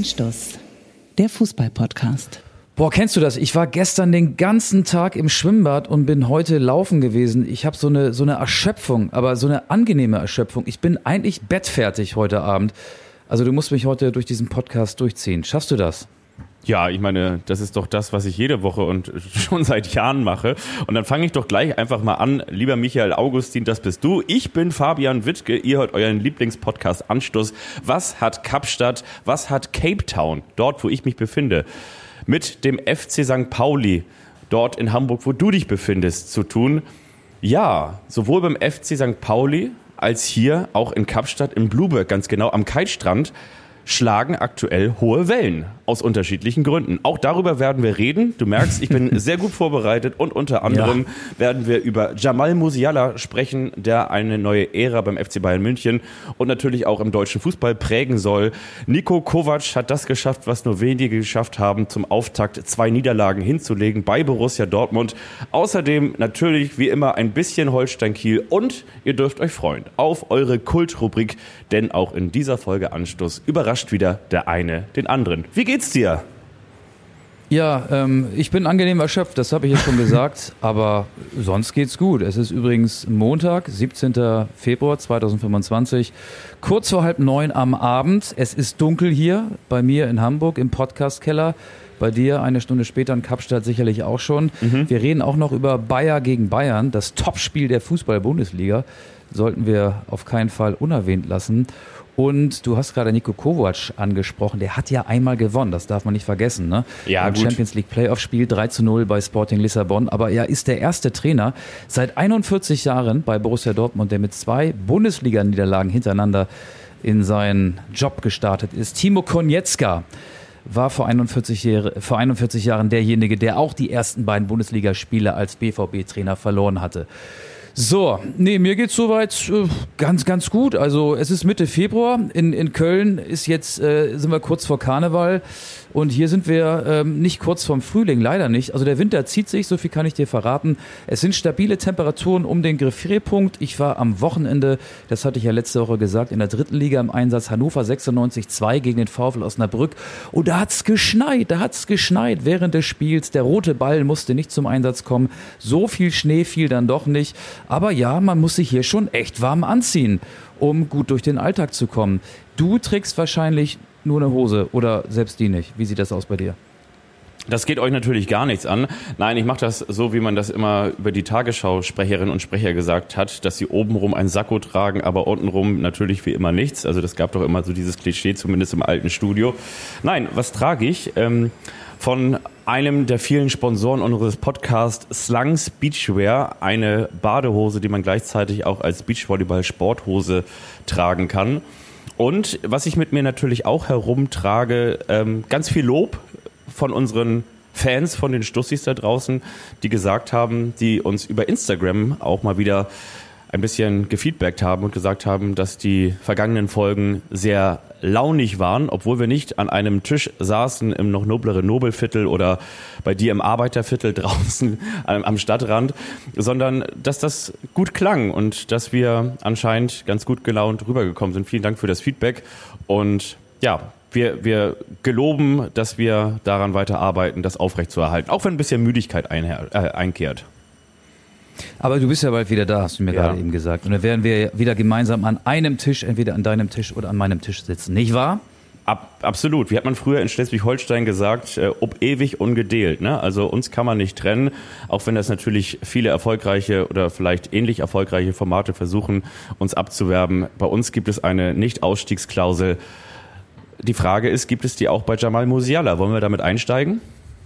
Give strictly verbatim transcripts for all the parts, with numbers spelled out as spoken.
Anstoß, der Fußball-Podcast. Boah, kennst du das? Ich war gestern den ganzen Tag im Schwimmbad und bin heute laufen gewesen. Ich habe so eine, so eine Erschöpfung, aber so eine angenehme Erschöpfung. Ich bin eigentlich bettfertig heute Abend. Also du musst mich heute durch diesen Podcast durchziehen. Schaffst du das? Ja, ich meine, das ist doch das, was ich jede Woche und schon seit Jahren mache. Und dann fange ich doch gleich einfach mal an. Lieber Michael Augustin, das bist du. Ich bin Fabian Wittke. Ihr hört euren Lieblingspodcast Anstoß. Was hat Kapstadt, was hat Cape Town, dort wo ich mich befinde, mit dem F C Sankt Pauli, dort in Hamburg, wo du dich befindest, zu tun? Ja, sowohl beim F C Sankt Pauli als hier auch in Kapstadt, in Blueberg, ganz genau am Kitestrand, schlagen aktuell hohe Wellen aus unterschiedlichen Gründen. Auch darüber werden wir reden. Du merkst, ich bin sehr gut vorbereitet und unter anderem ja. werden wir über Jamal Musiala sprechen, der eine neue Ära beim F C Bayern München und natürlich auch im deutschen Fußball prägen soll. Niko Kovac hat das geschafft, was nur wenige geschafft haben, zum Auftakt zwei Niederlagen hinzulegen bei Borussia Dortmund. Außerdem natürlich wie immer ein bisschen Holstein Kiel und ihr dürft euch freuen auf eure Kultrubrik, denn auch in dieser Folge Anstoß überrascht wieder der eine den anderen. Wie geht's dir? Ja, ähm, ich bin angenehm erschöpft, das habe ich ja schon gesagt, aber sonst geht's gut. Es ist übrigens Montag, siebzehnten Februar zweitausendfünfundzwanzig, kurz vor halb neun am Abend. Es ist dunkel hier bei mir in Hamburg im Podcastkeller. Bei dir eine Stunde später in Kapstadt sicherlich auch schon. Mhm. Wir reden auch noch über Bayer gegen Bayern, das Topspiel der Fußball-Bundesliga. Sollten wir auf keinen Fall unerwähnt lassen. Und du hast gerade Niko Kovac angesprochen, der hat ja einmal gewonnen, das darf man nicht vergessen, ne? Ja, Im gut. Champions League Playoff-Spiel drei zu null bei Sporting Lissabon, aber er ist der erste Trainer seit einundvierzig Jahren bei Borussia Dortmund, der mit zwei Bundesliga-Niederlagen hintereinander in seinen Job gestartet ist. Timo Konietzka war vor einundvierzig, Jahre, vor einundvierzig Jahren derjenige, der auch die ersten beiden Bundesligaspiele als B V B-Trainer verloren hatte. So, nee, mir geht's soweit äh, ganz, ganz gut. Also es ist Mitte Februar, in, in Köln ist jetzt, äh, sind wir kurz vor Karneval und hier sind wir ähm, nicht kurz vorm Frühling, leider nicht. Also der Winter zieht sich, so viel kann ich dir verraten. Es sind stabile Temperaturen um den Gefrierpunkt. Ich war am Wochenende, das hatte ich ja letzte Woche gesagt, in der dritten Liga im Einsatz, Hannover sechsundneunzig zwei gegen den VfL Osnabrück. Und da hat's geschneit, da hat's geschneit während des Spiels. Der rote Ball musste nicht zum Einsatz kommen. So viel Schnee fiel dann doch nicht. Aber ja, man muss sich hier schon echt warm anziehen, um gut durch den Alltag zu kommen. Du trägst wahrscheinlich nur eine Hose oder selbst die nicht. Wie sieht das aus bei dir? Das geht euch natürlich gar nichts an. Nein, ich mache das so, wie man das immer über die Tagesschau-Sprecherinnen und Sprecher gesagt hat, dass sie obenrum ein Sakko tragen, aber untenrum natürlich wie immer nichts. Also das gab doch immer so dieses Klischee, zumindest im alten Studio. Nein, was trage ich? Ähm, von einem der vielen Sponsoren unseres Podcasts, Slungs Beachwear, eine Badehose, die man gleichzeitig auch als Beachvolleyball-Sporthose tragen kann. Und was ich mit mir natürlich auch herumtrage, ähm, ganz viel Lob von unseren Fans, von den Stussis da draußen, die gesagt haben, die uns über Instagram auch mal wieder ein bisschen gefeedbackt haben und gesagt haben, dass die vergangenen Folgen sehr launig waren, obwohl wir nicht an einem Tisch saßen im noch nobleren Nobelviertel oder bei dir im Arbeiterviertel draußen am Stadtrand, sondern dass das gut klang und dass wir anscheinend ganz gut gelaunt rübergekommen sind. Vielen Dank für das Feedback und ja, wir, wir geloben, dass wir daran weiterarbeiten, das aufrechtzuerhalten, auch wenn ein bisschen Müdigkeit einher, äh, einkehrt. Aber du bist ja bald wieder da, hast du mir Ja. gerade eben gesagt. Und dann werden wir wieder gemeinsam an einem Tisch, entweder an deinem Tisch oder an meinem Tisch sitzen, nicht wahr? Ab, absolut. Wie hat man früher in Schleswig-Holstein gesagt, äh, ob ewig ungedeelt. Ne? Also uns kann man nicht trennen, auch wenn das natürlich viele erfolgreiche oder vielleicht ähnlich erfolgreiche Formate versuchen, uns abzuwerben. Bei uns gibt es eine Nicht-Ausstiegsklausel. Die Frage ist, gibt es die auch bei Jamal Musiala? Wollen wir damit einsteigen?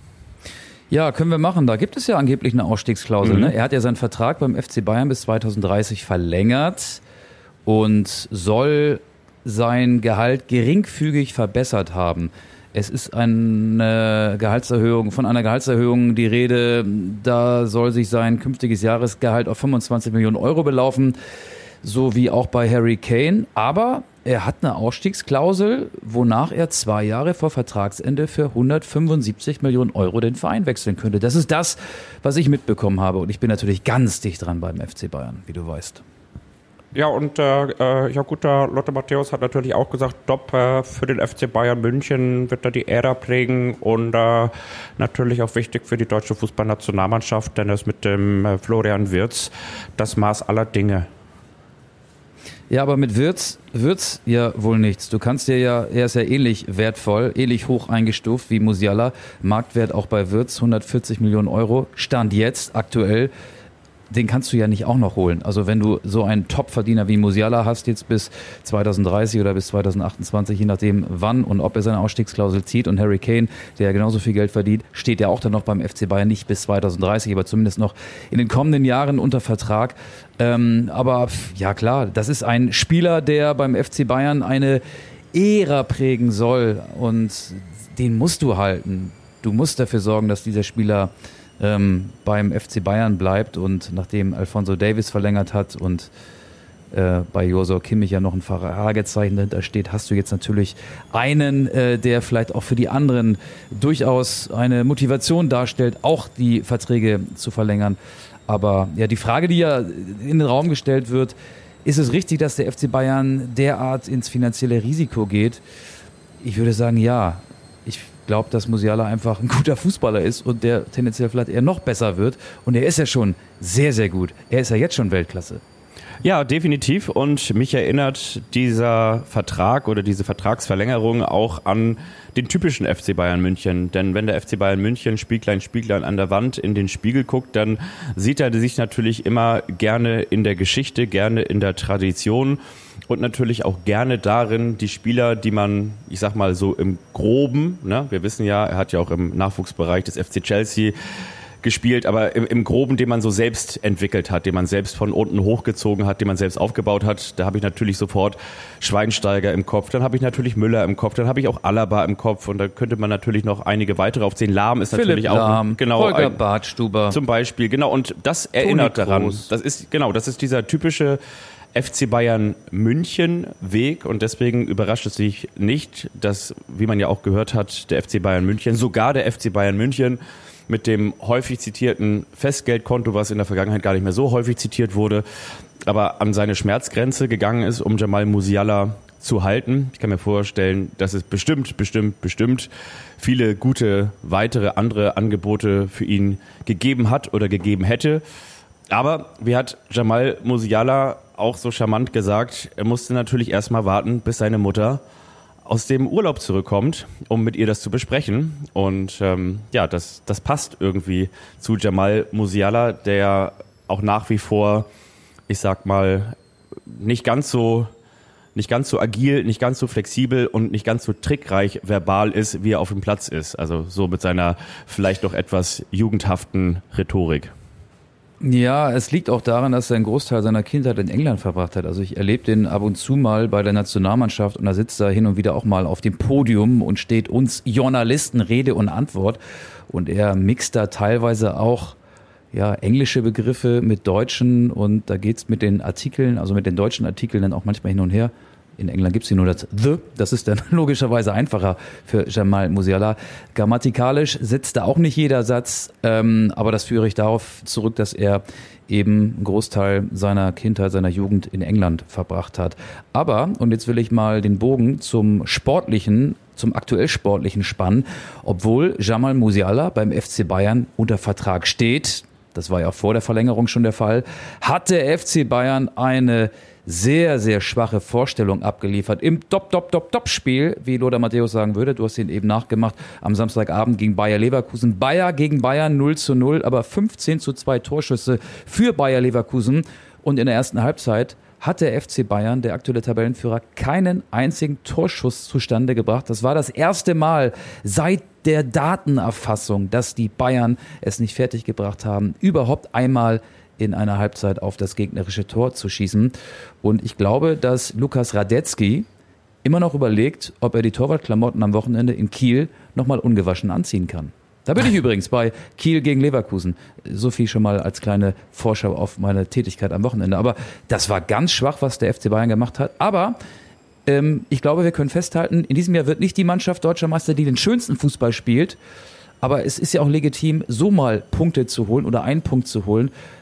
Ja, können wir machen. Da gibt es ja angeblich eine Ausstiegsklausel. Mhm. Ne? Er hat ja seinen Vertrag beim F C Bayern bis zweitausenddreißig verlängert und soll sein Gehalt geringfügig verbessert haben. Es ist eine Gehaltserhöhung, von einer Gehaltserhöhung die Rede. Da soll sich sein künftiges Jahresgehalt auf fünfundzwanzig Millionen Euro belaufen, so wie auch bei Harry Kane. Aber er hat eine Ausstiegsklausel, wonach er zwei Jahre vor Vertragsende für hundertfünfundsiebzig Millionen Euro den Verein wechseln könnte. Das ist das, was ich mitbekommen habe. Und ich bin natürlich ganz dicht dran beim F C Bayern, wie du weißt. Ja, und äh, ja gut, der Lothar Matthäus hat natürlich auch gesagt, top, äh, für den F C Bayern München wird er die Ära prägen und äh, natürlich auch wichtig für die deutsche Fußballnationalmannschaft, denn er ist mit dem äh, Florian Wirtz das Maß aller Dinge. Ja, aber mit Wirtz wird's ja wohl nichts. Du kannst dir ja, er ist ja ähnlich wertvoll, ähnlich hoch eingestuft wie Musiala. Marktwert auch bei Wirtz hundertvierzig Millionen Euro. Stand jetzt aktuell. Den kannst du ja nicht auch noch holen. Also wenn du so einen Top-Verdiener wie Musiala hast, jetzt bis zweitausenddreißig oder bis zweitausendachtundzwanzig, je nachdem wann und ob er seine Ausstiegsklausel zieht. Und Harry Kane, der ja genauso viel Geld verdient, steht ja auch dann noch beim F C Bayern, nicht bis zweitausenddreißig, aber zumindest noch in den kommenden Jahren unter Vertrag. Ähm, aber ja klar, das ist ein Spieler, der beim F C Bayern eine Ära prägen soll. Und den musst du halten. Du musst dafür sorgen, dass dieser Spieler Ähm, beim F C Bayern bleibt, und nachdem Alphonso Davies verlängert hat und äh, bei Joshua Kimmich ja noch ein Fragezeichen dahinter steht, hast du jetzt natürlich einen, äh, der vielleicht auch für die anderen durchaus eine Motivation darstellt, auch die Verträge zu verlängern. Aber ja, die Frage, die ja in den Raum gestellt wird, ist es richtig, dass der F C Bayern derart ins finanzielle Risiko geht? Ich würde sagen, ja. Ich glaube, dass Musiala einfach ein guter Fußballer ist und der tendenziell vielleicht eher noch besser wird. Und er ist ja schon sehr, sehr gut. Er ist ja jetzt schon Weltklasse. Ja, definitiv. Und mich erinnert dieser Vertrag oder diese Vertragsverlängerung auch an den typischen F C Bayern München. Denn wenn der F C Bayern München Spieglein, Spieglein an der Wand in den Spiegel guckt, dann sieht er sich natürlich immer gerne in der Geschichte, gerne in der Tradition und natürlich auch gerne darin, die Spieler, die man, ich sag mal so im Groben, ne, wir wissen ja, er hat ja auch im Nachwuchsbereich des F C Chelsea gespielt, aber im, im Groben, den man so selbst entwickelt hat, den man selbst von unten hochgezogen hat, den man selbst aufgebaut hat. Da habe ich natürlich sofort Schweinsteiger im Kopf, dann habe ich natürlich Müller im Kopf, dann habe ich auch Alaba im Kopf und da könnte man natürlich noch einige weitere aufzählen. Lahm ist Philipp natürlich Lahm, auch genau Holger ein, Badstuber zum Beispiel, genau, und das erinnert Toni daran. Kroos. Das ist genau, das ist dieser typische F C Bayern München Weg und deswegen überrascht es sich nicht, dass, wie man ja auch gehört hat, der F C Bayern München, sogar der F C Bayern München mit dem häufig zitierten Festgeldkonto, was in der Vergangenheit gar nicht mehr so häufig zitiert wurde, aber an seine Schmerzgrenze gegangen ist, um Jamal Musiala zu halten. Ich kann mir vorstellen, dass es bestimmt, bestimmt, bestimmt viele gute weitere andere Angebote für ihn gegeben hat oder gegeben hätte. Aber wie hat Jamal Musiala auch so charmant gesagt, er musste natürlich erstmal warten, bis seine Mutter aus dem Urlaub zurückkommt, um mit ihr das zu besprechen. Und ähm, ja, das, das passt irgendwie zu Jamal Musiala, der auch nach wie vor, ich sag mal, nicht ganz so nicht ganz so agil, nicht ganz so flexibel und nicht ganz so trickreich verbal ist, wie er auf dem Platz ist. Also so mit seiner vielleicht doch etwas jugendhaften Rhetorik. Ja, es liegt auch daran, dass er einen Großteil seiner Kindheit in England verbracht hat. Also ich erlebe den ab und zu mal bei der Nationalmannschaft und da sitzt er hin und wieder auch mal auf dem Podium und steht uns Journalisten Rede und Antwort. Und er mixt da teilweise auch ja, englische Begriffe mit deutschen und da geht's mit den Artikeln, also mit den deutschen Artikeln dann auch manchmal hin und her. In England gibt's hier nur das The, das ist dann logischerweise einfacher für Jamal Musiala. Grammatikalisch sitzt da auch nicht jeder Satz, ähm, aber das führe ich darauf zurück, dass er eben einen Großteil seiner Kindheit, seiner Jugend in England verbracht hat. Aber, und jetzt will ich mal den Bogen zum sportlichen, zum aktuell sportlichen spannen, obwohl Jamal Musiala beim F C Bayern unter Vertrag steht, das war ja auch vor der Verlängerung schon der Fall, hat der F C Bayern eine sehr, sehr schwache Vorstellung abgeliefert. Im Top-Top-Top-Top-Spiel, wie Lothar Matthäus sagen würde, du hast ihn eben nachgemacht, am Samstagabend gegen Bayer Leverkusen. Bayer gegen Bayern null zu null, aber fünfzehn zu zwei Torschüsse für Bayer Leverkusen. Und in der ersten Halbzeit hat der F C Bayern, der aktuelle Tabellenführer, keinen einzigen Torschuss zustande gebracht. Das war das erste Mal seit der Datenerfassung, dass die Bayern es nicht fertiggebracht haben, überhaupt einmal in einer Halbzeit auf das gegnerische Tor zu schießen. Und ich glaube, dass Lukas Radetzky immer noch überlegt, ob er die Torwartklamotten am Wochenende in Kiel nochmal ungewaschen anziehen kann. Da bin ich übrigens bei Kiel gegen Leverkusen. So viel schon mal als kleine Vorschau auf meine Tätigkeit am Wochenende. Aber das war ganz schwach, was der F C Bayern gemacht hat. Aber ähm, ich glaube, wir können festhalten, in diesem Jahr wird nicht die Mannschaft Deutscher Meister, die den schönsten Fußball spielt. Aber es ist ja auch legitim, so mal Punkte zu holen oder einen Punkt zu holen.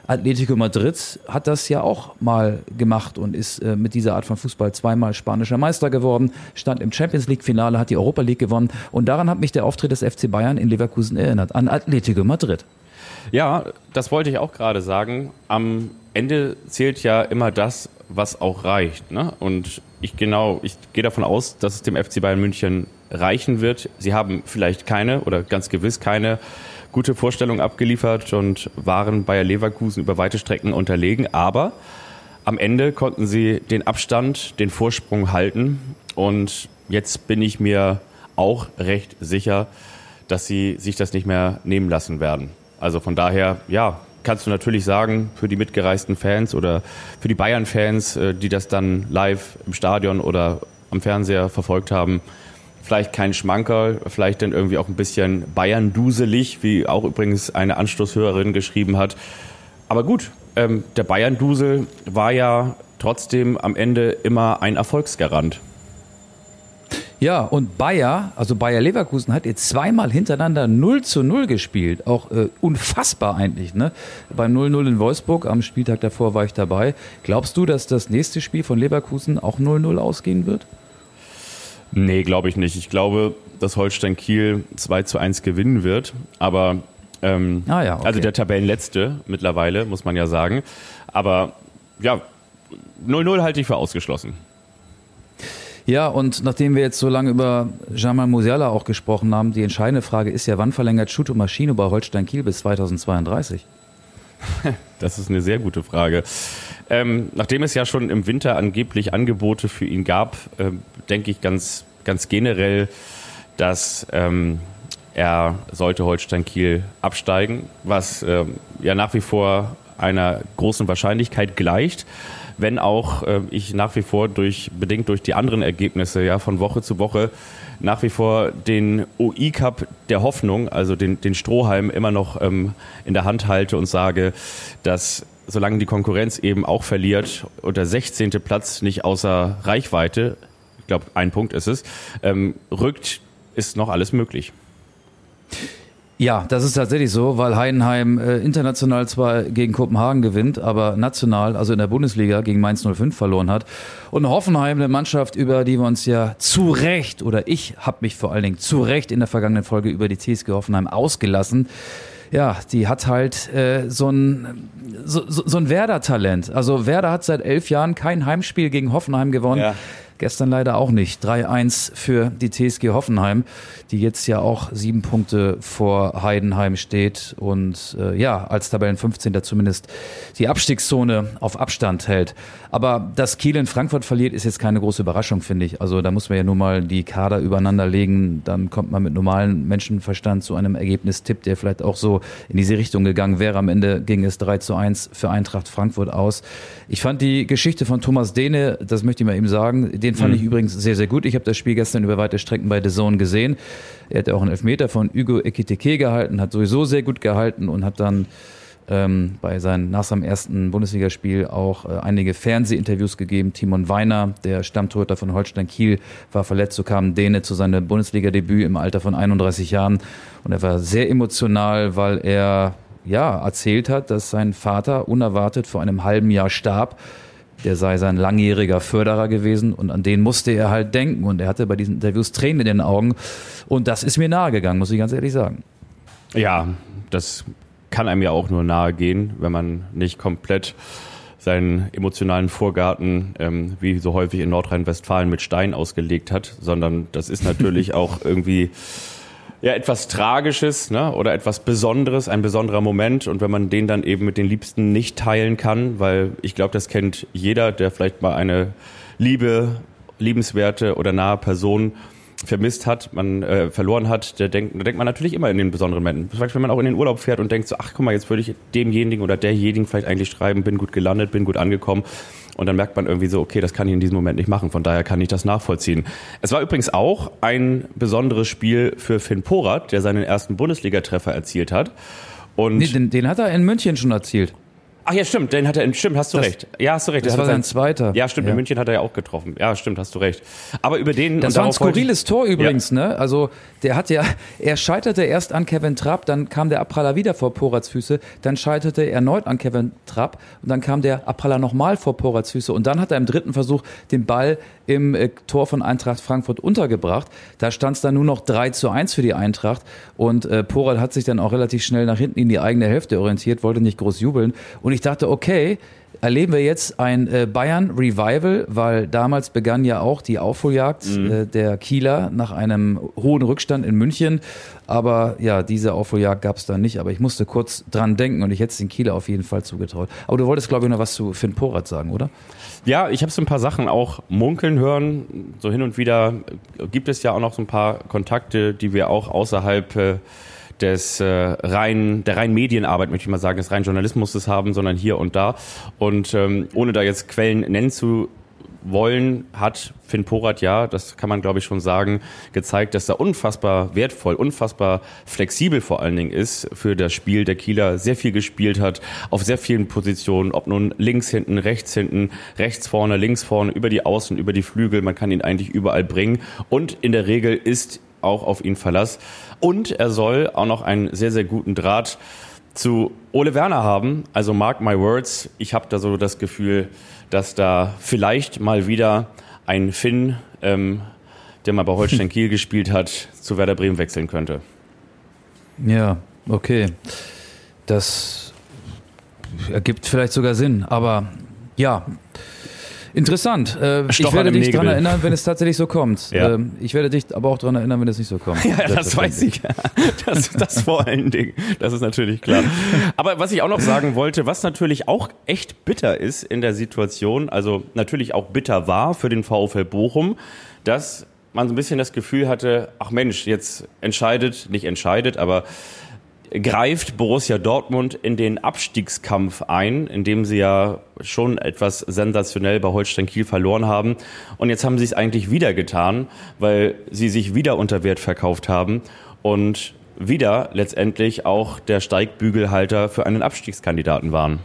Atletico Madrid hat das ja auch mal gemacht und ist äh, mit dieser Art von Fußball zweimal spanischer Meister geworden, stand im Champions-League-Finale, hat die Europa League gewonnen und daran hat mich der Auftritt des F C Bayern in Leverkusen erinnert, an Atletico Madrid. Ja, das wollte ich auch gerade sagen. Am Ende zählt ja immer das, was auch reicht, ne? Und ich genau, ich gehe davon aus, dass es dem F C Bayern München reichen wird. Sie haben vielleicht keine oder ganz gewiss keine gute Vorstellung abgeliefert und waren Bayer Leverkusen über weite Strecken unterlegen. Aber am Ende konnten sie den Abstand, den Vorsprung halten. Und jetzt bin ich mir auch recht sicher, dass sie sich das nicht mehr nehmen lassen werden. Also von daher, ja, kannst du natürlich sagen, für die mitgereisten Fans oder für die Bayern-Fans, die das dann live im Stadion oder am Fernseher verfolgt haben, vielleicht kein Schmankerl, vielleicht dann irgendwie auch ein bisschen Bayern-duselig, wie auch übrigens eine Anstoßhörerin geschrieben hat. Aber gut, ähm, der Bayern-Dusel war ja trotzdem am Ende immer ein Erfolgsgarant. Ja, und Bayer, also Bayer Leverkusen, hat jetzt zweimal hintereinander null zu null gespielt. Auch äh, unfassbar eigentlich, ne? Beim null null in Wolfsburg, am Spieltag davor war ich dabei. Glaubst du, dass das nächste Spiel von Leverkusen auch null null ausgehen wird? Nee, glaube ich nicht. Ich glaube, dass Holstein Kiel zwei zu eins gewinnen wird. Aber ähm, ah ja, okay. Also der Tabellenletzte mittlerweile, muss man ja sagen. Aber ja, null null halte ich für ausgeschlossen. Ja, und nachdem wir jetzt so lange über Jamal Musiala auch gesprochen haben, die entscheidende Frage ist ja, wann verlängert Shuto Maschino bei Holstein Kiel bis zweitausendzweiunddreißig? Das ist eine sehr gute Frage. Ähm, nachdem es ja schon im Winter angeblich Angebote für ihn gab, äh, denke ich ganz, ganz generell, dass ähm, er sollte Holstein Kiel absteigen, was äh, ja nach wie vor einer großen Wahrscheinlichkeit gleicht. Wenn auch äh, ich nach wie vor durch bedingt durch die anderen Ergebnisse ja von Woche zu Woche nach wie vor den O I-Cup der Hoffnung, also den, den Strohhalm immer noch ähm, in der Hand halte und sage, dass solange die Konkurrenz eben auch verliert und der sechzehnte Platz nicht außer Reichweite, ich glaube ein Punkt ist es, ähm, rückt, ist noch alles möglich. Ja, das ist tatsächlich so, weil Heidenheim äh, international zwar gegen Kopenhagen gewinnt, aber national, also in der Bundesliga, gegen Mainz null fünf verloren hat. Und Hoffenheim, eine Mannschaft, über die wir uns ja zu Recht, oder ich habe mich vor allen Dingen zu Recht in der vergangenen Folge über die T S G Hoffenheim ausgelassen. Ja, die hat halt äh, so ein so, so, so ein Werder-Talent. Also Werder hat seit elf Jahren kein Heimspiel gegen Hoffenheim gewonnen. Ja. Gestern leider auch nicht. drei eins für die T S G Hoffenheim, die jetzt ja auch sieben Punkte vor Heidenheim steht und äh, ja, als Tabellenfünfzehnter zumindest die Abstiegszone auf Abstand hält. Aber dass Kiel in Frankfurt verliert, ist jetzt keine große Überraschung, finde ich. Also da muss man ja nur mal die Kader übereinander legen, dann kommt man mit normalem Menschenverstand zu einem Ergebnistipp, der vielleicht auch so in diese Richtung gegangen wäre. Am Ende ging es drei zu eins für Eintracht Frankfurt aus. Ich fand die Geschichte von Thomas Dehne, das möchte ich mal eben sagen, den fand mhm. ich übrigens sehr, sehr gut. Ich habe das Spiel gestern über weite Strecken bei D A Z N gesehen. Er hat auch einen Elfmeter von Hugo Ekitike gehalten, hat sowieso sehr gut gehalten und hat dann ähm, bei seinem, nach seinem ersten Bundesligaspiel auch äh, einige Fernsehinterviews gegeben. Timon Weiner, der Stammtorhüter von Holstein Kiel, war verletzt. So kam Dehne zu seinem Bundesliga-Debüt im Alter von einunddreißig Jahren. Und er war sehr emotional, weil er ja erzählt hat, dass sein Vater unerwartet vor einem halben Jahr starb. Der sei sein langjähriger Förderer gewesen und an den musste er halt denken. Und er hatte bei diesen Interviews Tränen in den Augen. Und das ist mir nahegegangen, muss ich ganz ehrlich sagen. Ja, das kann einem ja auch nur nahe gehen, wenn man nicht komplett seinen emotionalen Vorgarten, ähm, wie so häufig in Nordrhein-Westfalen, mit Stein ausgelegt hat, sondern das ist natürlich auch irgendwie ja etwas Tragisches, ne, oder etwas Besonderes, ein besonderer Moment. Und wenn man den dann eben mit den Liebsten nicht teilen kann, weil ich glaube, das kennt jeder, der vielleicht mal eine liebe, liebenswerte oder nahe Person vermisst hat, man äh, verloren hat, der denkt, da denkt man natürlich immer in den besonderen Momenten. Zum Beispiel, wenn man auch in den Urlaub fährt und denkt so, ach guck mal, jetzt würde ich demjenigen oder derjenigen vielleicht eigentlich schreiben, bin gut gelandet, bin gut angekommen. Und dann merkt man irgendwie so, okay, das kann ich in diesem Moment nicht machen. Von daher kann ich das nachvollziehen. Es war übrigens auch ein besonderes Spiel für Finn Porat, der seinen ersten Bundesliga-Treffer erzielt hat. Und nee, den, den hat er in München schon erzielt. Ach ja, stimmt, den hat er in, stimmt, hast du Das- recht. Ja, hast du recht. das Der war hat sein zweiter. Ja, stimmt, Ja. in München hat er ja auch getroffen. Ja, stimmt, hast du recht. Aber über den... Das und war ein darauf wollte ich- skurriles Tor übrigens, ne? Also der hat ja, er scheiterte erst an Kevin Trapp, dann kam der Abpraller wieder vor Porats Füße, dann scheiterte er erneut an Kevin Trapp und dann kam der Abpraller nochmal vor Porats Füße und dann hat er im dritten Versuch den Ball im äh, Tor von Eintracht Frankfurt untergebracht. Da stand es dann nur noch drei zu eins für die Eintracht und äh, Porat hat sich dann auch relativ schnell nach hinten in die eigene Hälfte orientiert, wollte nicht groß jubeln und ich dachte, okay, erleben wir jetzt ein äh, Bayern-Revival, weil damals begann ja auch die Aufholjagd mhm. äh, der Kieler nach einem hohen Rückstand in München. Aber ja, diese Aufholjagd gab es dann nicht. Aber ich musste kurz dran denken und ich hätte es den Kieler auf jeden Fall zugetraut. Aber du wolltest, glaube ich, noch was zu Finn Porat sagen, oder? Ja, ich habe so ein paar Sachen auch munkeln hören. So hin und wieder gibt es ja auch noch so ein paar Kontakte, die wir auch außerhalb äh, des äh, rein der reinen Medienarbeit, möchte ich mal sagen, des reinen Journalismus haben, sondern hier und da. Und ähm, ohne da jetzt Quellen nennen zu wollen, hat Finn Porat, ja, das kann man glaube ich schon sagen, gezeigt, dass er unfassbar wertvoll, unfassbar flexibel vor allen Dingen ist für das Spiel der Kieler, sehr viel gespielt hat, auf sehr vielen Positionen, ob nun links hinten, rechts hinten, rechts vorne, links vorne, über die Außen, über die Flügel, man kann ihn eigentlich überall bringen und in der Regel ist auch auf ihn Verlass. Und er soll auch noch einen sehr, sehr guten Draht zu Ole Werner haben. Also mark my words, ich habe da so das Gefühl, dass da vielleicht mal wieder ein Finn, ähm, der mal bei Holstein Kiel gespielt hat, zu Werder Bremen wechseln könnte. Ja, okay. Das ergibt vielleicht sogar Sinn, aber ja, interessant. Äh, ich werde dich daran erinnern, wenn es tatsächlich so kommt. Ja. Ähm, ich werde dich aber auch daran erinnern, wenn es nicht so kommt. Ja, das weiß ich. Das, das vor allen Dingen. Das ist natürlich klar. Aber was ich auch noch sagen wollte, was natürlich auch echt bitter ist in der Situation, also natürlich auch bitter war für den VfL Bochum, dass man so ein bisschen das Gefühl hatte, ach Mensch, jetzt entscheidet, nicht entscheidet, aber greift Borussia Dortmund in den Abstiegskampf ein, in dem sie ja schon etwas sensationell bei Holstein Kiel verloren haben. Und jetzt haben sie es eigentlich wieder getan, weil sie sich wieder unter Wert verkauft haben und wieder letztendlich auch der Steigbügelhalter für einen Abstiegskandidaten waren.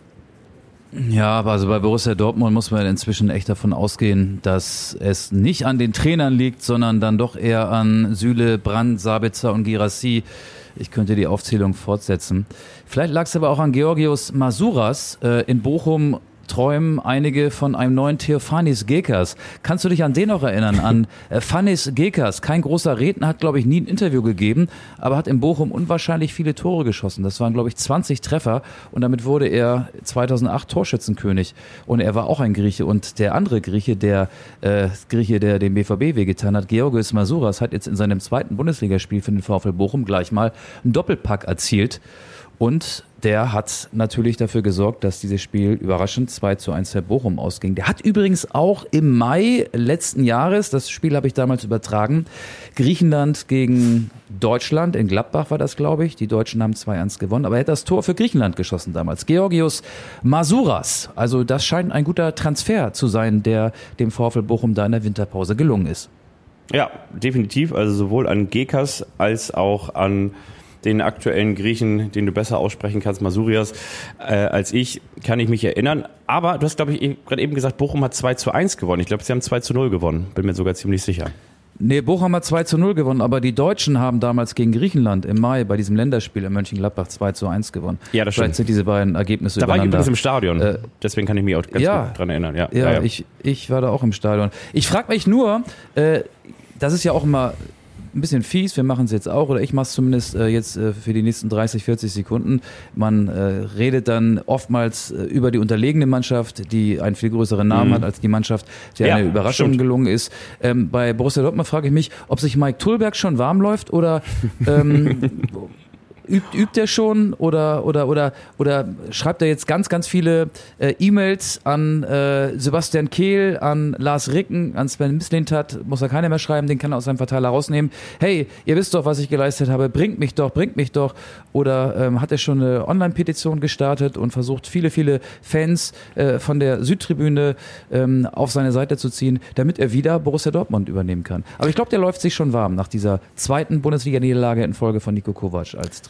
Ja, aber also bei Borussia Dortmund muss man inzwischen echt davon ausgehen, dass es nicht an den Trainern liegt, sondern dann doch eher an Süle, Brandt, Sabitzer und Guirassy. Ich könnte die Aufzählung fortsetzen. Vielleicht lag es aber auch an Georgios Masouras. Äh, in Bochum träumen einige von einem neuen Theophanis Gekas. Kannst du dich an den noch erinnern? An äh, Phanis Gekas. Kein großer Redner, hat, glaube ich, nie ein Interview gegeben, aber hat in Bochum unwahrscheinlich viele Tore geschossen. Das waren, glaube ich, zwanzig Treffer und damit wurde er zweitausendacht Torschützenkönig. Und er war auch ein Grieche. Und der andere Grieche, der äh, Grieche, der dem B V B wehgetan hat, Georgios Masouras, hat jetzt in seinem zweiten Bundesligaspiel für den VfL Bochum gleich mal einen Doppelpack erzielt. Und der hat natürlich dafür gesorgt, dass dieses Spiel überraschend zwei zu eins für Bochum ausging. Der hat übrigens auch im Mai letzten Jahres, das Spiel habe ich damals übertragen, Griechenland gegen Deutschland, in Gladbach war das, glaube ich. Die Deutschen haben zwei eins gewonnen, aber er hat das Tor für Griechenland geschossen damals. Georgios Masouras. Also das scheint ein guter Transfer zu sein, der dem VfL Bochum da in der Winterpause gelungen ist. Ja, definitiv. Also sowohl an Gekas als auch an den aktuellen Griechen, den du besser aussprechen kannst, Masouras, äh, als ich, kann ich mich erinnern. Aber du hast, glaube ich, gerade eben gesagt, Bochum hat zwei zu eins gewonnen. Ich glaube, sie haben zwei zu null gewonnen. Bin mir sogar ziemlich sicher. Nee, Bochum hat zwei zu null gewonnen, aber die Deutschen haben damals gegen Griechenland im Mai bei diesem Länderspiel in Mönchengladbach zwei zu eins gewonnen. Ja, das Vielleicht stimmt. sind diese beiden Ergebnisse Da war ich übereinander. übrigens im Stadion. Äh, Deswegen kann ich mich auch ganz ja, gut dran erinnern. Ja, Ja, ja, ja. Ich, ich war da auch im Stadion. Ich frage mich nur, äh, das ist ja auch immer ein bisschen fies, wir machen es jetzt auch, oder ich mache es zumindest äh, jetzt äh, für die nächsten dreißig, vierzig Sekunden. Man äh, redet dann oftmals äh, über die unterlegene Mannschaft, die einen viel größeren Namen Mhm. hat als die Mannschaft, der Ja, eine Überraschung stimmt. gelungen ist. Ähm, bei Borussia Dortmund frage ich mich, ob sich Mike Tullberg schon warm läuft oder ähm, Übt, übt er schon oder oder oder oder schreibt er jetzt ganz ganz viele äh, E-Mails an äh, Sebastian Kehl, an Lars Ricken, an Sven Mislintat, muss er keiner mehr schreiben, den kann er aus seinem Verteiler rausnehmen. Hey, ihr wisst doch, was ich geleistet habe, bringt mich doch, bringt mich doch. Oder ähm, hat er schon eine Online-Petition gestartet und versucht, viele viele Fans äh, von der Südtribüne ähm, auf seine Seite zu ziehen, damit er wieder Borussia Dortmund übernehmen kann. Aber ich glaube, der läuft sich schon warm nach dieser zweiten Bundesliga-Niederlage in Folge von Niko Kovac als Trainer.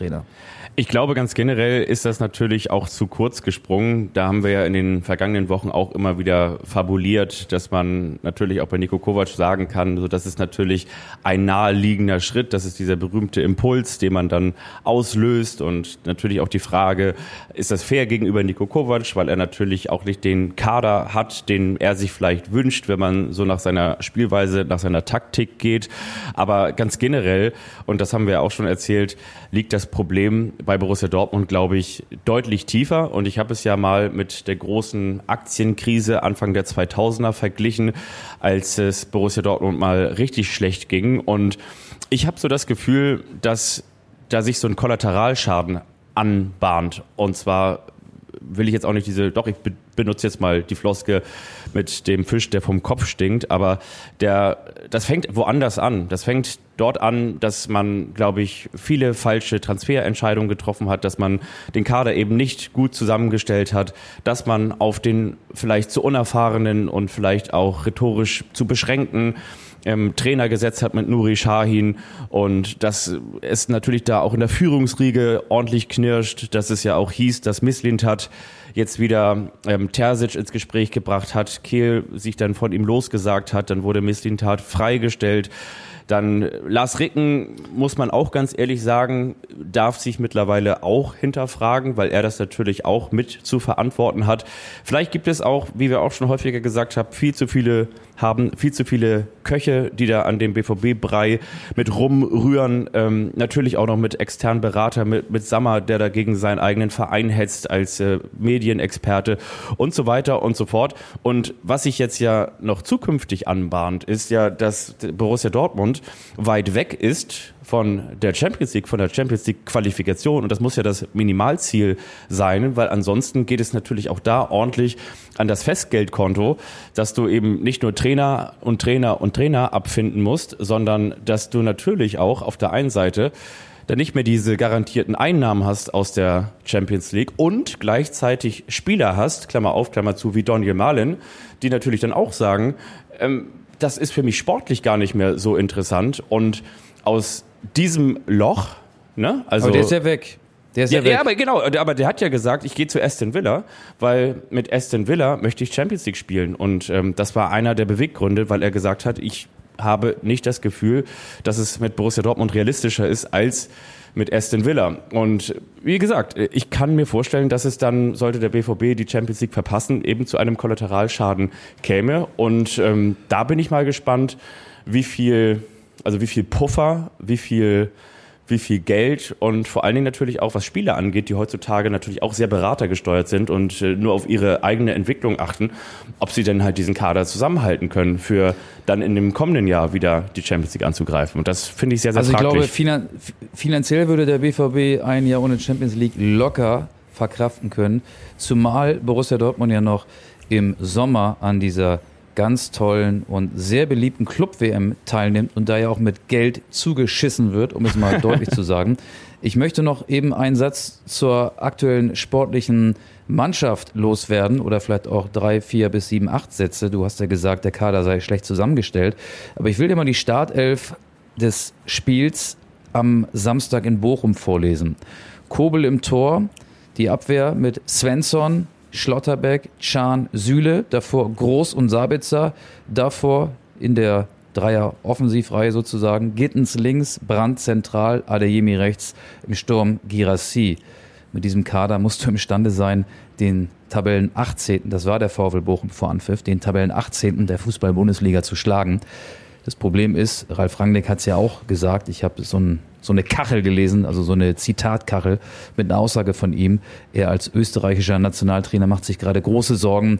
Trainer. Ich glaube, ganz generell ist das natürlich auch zu kurz gesprungen. Da haben wir ja in den vergangenen Wochen auch immer wieder fabuliert, dass man natürlich auch bei Niko Kovac sagen kann, so das ist natürlich ein naheliegender Schritt, das ist dieser berühmte Impuls, den man dann auslöst und natürlich auch die Frage, ist das fair gegenüber Niko Kovac, weil er natürlich auch nicht den Kader hat, den er sich vielleicht wünscht, wenn man so nach seiner Spielweise, nach seiner Taktik geht. Aber ganz generell, und das haben wir ja auch schon erzählt, liegt das Problem bei Borussia Dortmund, glaube ich, deutlich tiefer. Und ich habe es ja mal mit der großen Aktienkrise Anfang der zweitausender verglichen, als es Borussia Dortmund mal richtig schlecht ging. Und ich habe so das Gefühl, dass da sich so ein Kollateralschaden anbahnt. Und zwar will ich jetzt auch nicht diese, doch ich benutze jetzt mal die Floskel mit dem Fisch, der vom Kopf stinkt, aber der, das fängt woanders an. Das fängt dort an, dass man, glaube ich, viele falsche Transferentscheidungen getroffen hat, dass man den Kader eben nicht gut zusammengestellt hat, dass man auf den vielleicht zu unerfahrenen und vielleicht auch rhetorisch zu beschränkten Ähm, Trainer gesetzt hat mit Nuri Sahin und dass es natürlich da auch in der Führungsriege ordentlich knirscht, dass es ja auch hieß, dass Mislintat jetzt wieder ähm, Terzic ins Gespräch gebracht hat, Kehl sich dann von ihm losgesagt hat, dann wurde Mislintat freigestellt. Dann Lars Ricken, muss man auch ganz ehrlich sagen, darf sich mittlerweile auch hinterfragen, weil er das natürlich auch mit zu verantworten hat. Vielleicht gibt es auch, wie wir auch schon häufiger gesagt haben, viel zu viele haben viel zu viele Köche, die da an dem B V B-Brei mit rumrühren. Ähm, natürlich auch noch mit externen Berater, mit, mit Sammer, der dagegen seinen eigenen Verein hetzt als äh, Medienexperte und so weiter und so fort. Und was sich jetzt ja noch zukünftig anbahnt, ist ja, dass Borussia Dortmund weit weg ist von der Champions League, von der Champions League Qualifikation. Und das muss ja das Minimalziel sein, weil ansonsten geht es natürlich auch da ordentlich an das Festgeldkonto, dass du eben nicht nur Trainer und Trainer und Trainer abfinden musst, sondern dass du natürlich auch auf der einen Seite dann nicht mehr diese garantierten Einnahmen hast aus der Champions League und gleichzeitig Spieler hast, Klammer auf, Klammer zu, wie Daniel Mahlen, die natürlich dann auch sagen, ähm, das ist für mich sportlich gar nicht mehr so interessant und aus diesem Loch, ne, also. Aber der ist ja weg. Der ist ja, ja weg. Ja, aber genau, aber der hat ja gesagt, ich gehe zu Aston Villa, weil mit Aston Villa möchte ich Champions League spielen und ähm, das war einer der Beweggründe, weil er gesagt hat, ich habe nicht das Gefühl, dass es mit Borussia Dortmund realistischer ist als mit Aston Villa. Und wie gesagt, ich kann mir vorstellen, dass es dann, sollte der B V B die Champions League verpassen, eben zu einem Kollateralschaden käme. Und ähm, da bin ich mal gespannt, wie viel, also wie viel Puffer, wie viel wie viel Geld und vor allen Dingen natürlich auch, was Spieler angeht, die heutzutage natürlich auch sehr beratergesteuert sind und äh, nur auf ihre eigene Entwicklung achten, ob sie denn halt diesen Kader zusammenhalten können, für dann in dem kommenden Jahr wieder die Champions League anzugreifen. Und das finde ich sehr, sehr also fraglich. Also ich glaube, finan- finanziell würde der B V B ein Jahr ohne Champions League locker verkraften können, zumal Borussia Dortmund ja noch im Sommer an dieser ganz tollen und sehr beliebten Club-W M teilnimmt und da ja auch mit Geld zugeschissen wird, um es mal deutlich zu sagen. Ich möchte noch eben einen Satz zur aktuellen sportlichen Mannschaft loswerden oder vielleicht auch drei, vier bis sieben, acht Sätze. Du hast ja gesagt, der Kader sei schlecht zusammengestellt. Aber ich will dir mal die Startelf des Spiels am Samstag in Bochum vorlesen. Kobel im Tor, die Abwehr mit Svensson, Schlotterbeck, Can, Süle, davor Groß und Sabitzer, davor in der Dreier-Offensivreihe sozusagen Gittens links, Brandt zentral, Adeyemi rechts, im Sturm Guirassy. Mit diesem Kader musst du imstande sein, den Tabellen achtzehnten, das war der VfL Bochum vor Anpfiff, den Tabellen achtzehnten der Fußball-Bundesliga zu schlagen. Das Problem ist, Ralf Rangnick hat es ja auch gesagt, ich habe so, ein, so eine Kachel gelesen, also so eine Zitatkachel mit einer Aussage von ihm. Er als österreichischer Nationaltrainer macht sich gerade große Sorgen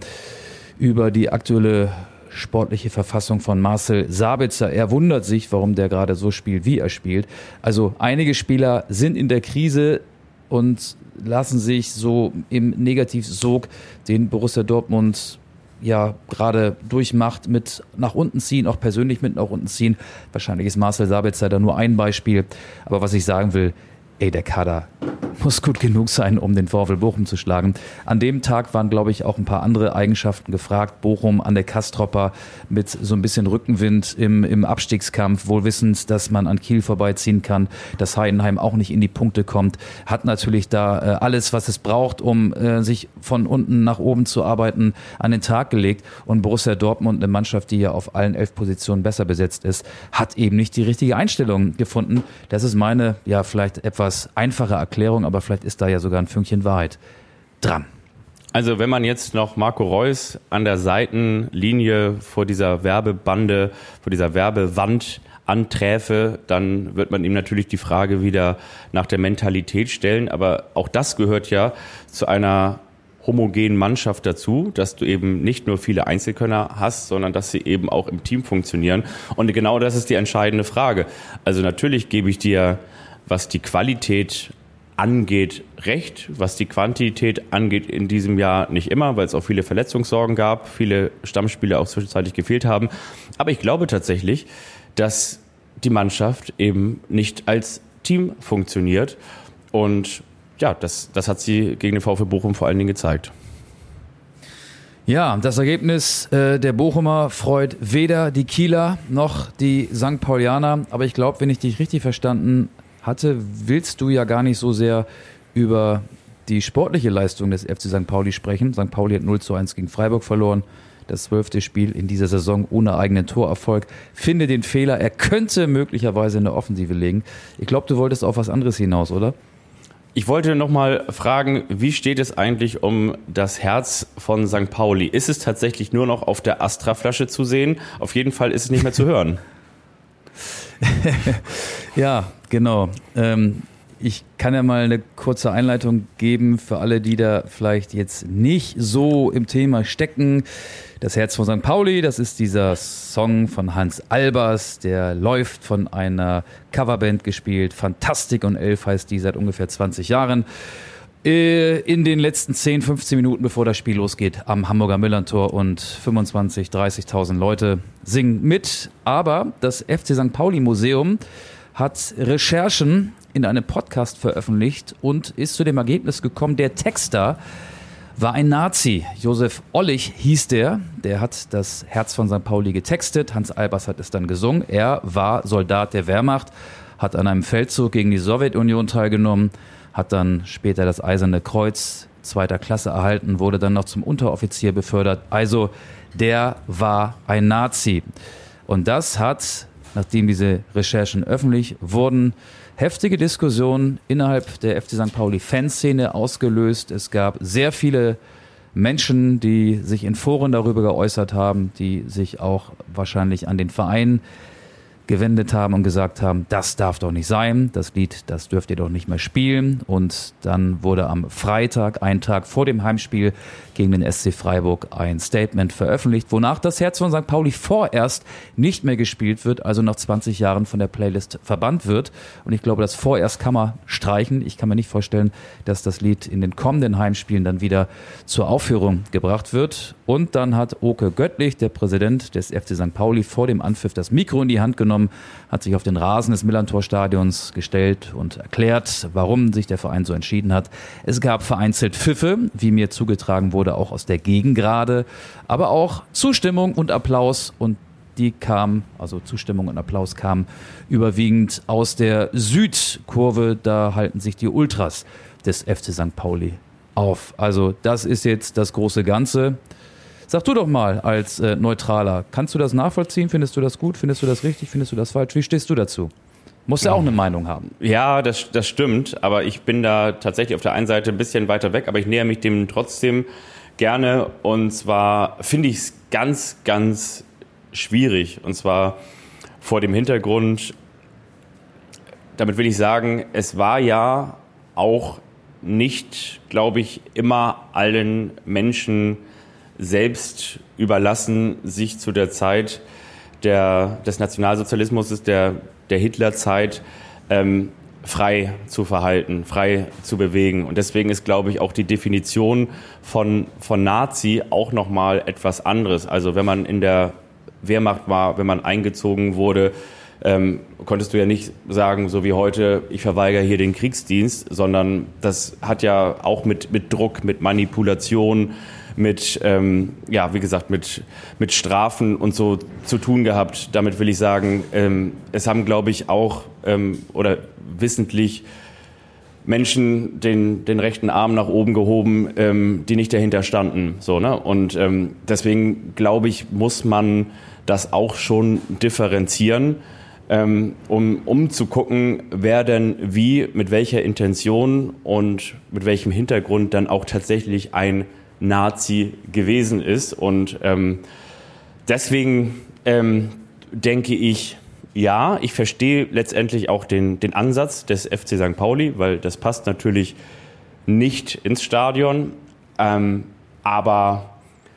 über die aktuelle sportliche Verfassung von Marcel Sabitzer. Er wundert sich, warum der gerade so spielt, wie er spielt. Also einige Spieler sind in der Krise und lassen sich so im Negativsog, den Borussia Dortmund ja gerade durchmacht, mit nach unten ziehen, auch persönlich mit nach unten ziehen. Wahrscheinlich ist Marcel Sabitzer da nur ein Beispiel. Aber was ich sagen will, ey, der Kader muss gut genug sein, um den VfL Bochum zu schlagen. An dem Tag waren, glaube ich, auch ein paar andere Eigenschaften gefragt. Bochum an der Kastropper mit so ein bisschen Rückenwind im, im Abstiegskampf, wohl wissend, dass man an Kiel vorbeiziehen kann, dass Heidenheim auch nicht in die Punkte kommt, hat natürlich da äh, alles, was es braucht, um äh, sich von unten nach oben zu arbeiten, an den Tag gelegt. Und Borussia Dortmund, eine Mannschaft, die ja auf allen elf Positionen besser besetzt ist, hat eben nicht die richtige Einstellung gefunden. Das ist meine, ja, vielleicht etwas einfache Erklärung, aber vielleicht ist da ja sogar ein Fünkchen Wahrheit dran. Also wenn man jetzt noch Marco Reus an der Seitenlinie vor dieser Werbebande, vor dieser Werbewand anträfe, dann wird man ihm natürlich die Frage wieder nach der Mentalität stellen. Aber auch das gehört ja zu einer homogenen Mannschaft dazu, dass du eben nicht nur viele Einzelkönner hast, sondern dass sie eben auch im Team funktionieren. Und genau das ist die entscheidende Frage. Also natürlich gebe ich dir, was die Qualität angeht, recht, was die Quantität angeht in diesem Jahr nicht immer, weil es auch viele Verletzungssorgen gab, viele Stammspieler auch zwischenzeitlich gefehlt haben. Aber ich glaube tatsächlich, dass die Mannschaft eben nicht als Team funktioniert. Und ja, das, das hat sie gegen den VfL Bochum vor allen Dingen gezeigt. Ja, das Ergebnis äh, der Bochumer freut weder die Kieler noch die Sankt Paulianer. Aber ich glaube, wenn ich dich richtig verstanden hatte, willst du ja gar nicht so sehr über die sportliche Leistung des F C Sankt Pauli sprechen. Sankt Pauli hat null zu eins gegen Freiburg verloren. Das zwölfte Spiel in dieser Saison ohne eigenen Torerfolg. Finde den Fehler, er könnte möglicherweise in der Offensive legen. Ich glaube, du wolltest auf was anderes hinaus, oder? Ich wollte noch mal fragen, wie steht es eigentlich um das Herz von Sankt Pauli? Ist es tatsächlich nur noch auf der Astra-Flasche zu sehen? Auf jeden Fall ist es nicht mehr zu hören. Ja, genau. Ähm, ich kann ja mal eine kurze Einleitung geben für alle, die da vielleicht jetzt nicht so im Thema stecken. Das Herz von Sankt Pauli, das ist dieser Song von Hans Albers, der läuft von einer Coverband gespielt. Fantastik und Elf heißt die seit ungefähr zwanzig Jahren. In den letzten zehn, fünfzehn Minuten, bevor das Spiel losgeht, am Hamburger Millerntor und fünfundzwanzig, dreißigtausend Leute singen mit. Aber das F C Sankt Pauli Museum hat Recherchen in einem Podcast veröffentlicht und ist zu dem Ergebnis gekommen, der Texter war ein Nazi. Josef Ollich hieß der. Der hat das Herz von Sankt Pauli getextet. Hans Albers hat es dann gesungen. Er war Soldat der Wehrmacht, hat an einem Feldzug gegen die Sowjetunion teilgenommen, hat dann später das Eiserne Kreuz zweiter Klasse erhalten, wurde dann noch zum Unteroffizier befördert. Also der war ein Nazi. Und das hat, nachdem diese Recherchen öffentlich wurden, heftige Diskussionen innerhalb der F C Sankt Pauli Fanszene ausgelöst. Es gab sehr viele Menschen, die sich in Foren darüber geäußert haben, die sich auch wahrscheinlich an den Verein gewendet haben und gesagt haben, das darf doch nicht sein, das Lied, das dürft ihr doch nicht mehr spielen. Und dann wurde am Freitag, einen Tag vor dem Heimspiel gegen den S C Freiburg, ein Statement veröffentlicht, wonach das Herz von Sankt Pauli vorerst nicht mehr gespielt wird, also nach zwanzig Jahren von der Playlist verbannt wird. Und ich glaube, das vorerst kann man streichen. Ich kann mir nicht vorstellen, dass das Lied in den kommenden Heimspielen dann wieder zur Aufführung gebracht wird. Und dann hat Oke Göttlich, der Präsident des F C Sankt Pauli, vor dem Anpfiff das Mikro in die Hand genommen, hat sich auf den Rasen des Millerntor-Stadions gestellt und erklärt, warum sich der Verein so entschieden hat. Es gab vereinzelt Pfiffe, wie mir zugetragen wurde, auch aus der Gegengrade, aber auch Zustimmung und Applaus, und die kam, also Zustimmung und Applaus kamen überwiegend aus der Südkurve. Da halten sich die Ultras des F C Sankt Pauli auf. Also das ist jetzt das große Ganze. Sag du doch mal als äh, Neutraler, kannst du das nachvollziehen? Findest du das gut? Findest du das richtig? Findest du das falsch? Wie stehst du dazu? Musst ja auch eine Meinung haben. Ja, das, das stimmt, aber ich bin da tatsächlich auf der einen Seite ein bisschen weiter weg, aber ich näher mich dem trotzdem gerne, und zwar finde ich es ganz, ganz schwierig, und zwar vor dem Hintergrund, damit will ich sagen, es war ja auch nicht, glaube ich, immer allen Menschen selbst überlassen, sich zu der Zeit der, des Nationalsozialismus, der, der Hitlerzeit, ähm, frei zu verhalten, frei zu bewegen. Und deswegen ist, glaube ich, auch die Definition von, von Nazi auch nochmal etwas anderes. Also wenn man in der Wehrmacht war, wenn man eingezogen wurde, ähm, konntest du ja nicht sagen, so wie heute, ich verweigere hier den Kriegsdienst, sondern das hat ja auch mit, mit Druck, mit Manipulation, mit, ähm, ja, wie gesagt, mit, mit Strafen und so zu tun gehabt. Damit will ich sagen, ähm, es haben, glaube ich, auch ähm, oder wissentlich Menschen den, den rechten Arm nach oben gehoben, ähm, die nicht dahinter standen. So, ne? Und ähm, deswegen, glaube ich, muss man das auch schon differenzieren, ähm, um, um zu gucken, wer denn wie, mit welcher Intention und mit welchem Hintergrund dann auch tatsächlich ein Nazi gewesen ist. Und ähm, deswegen ähm, denke ich, ja, ich verstehe letztendlich auch den, den Ansatz des F C Sankt Pauli, weil das passt natürlich nicht ins Stadion. Ähm, aber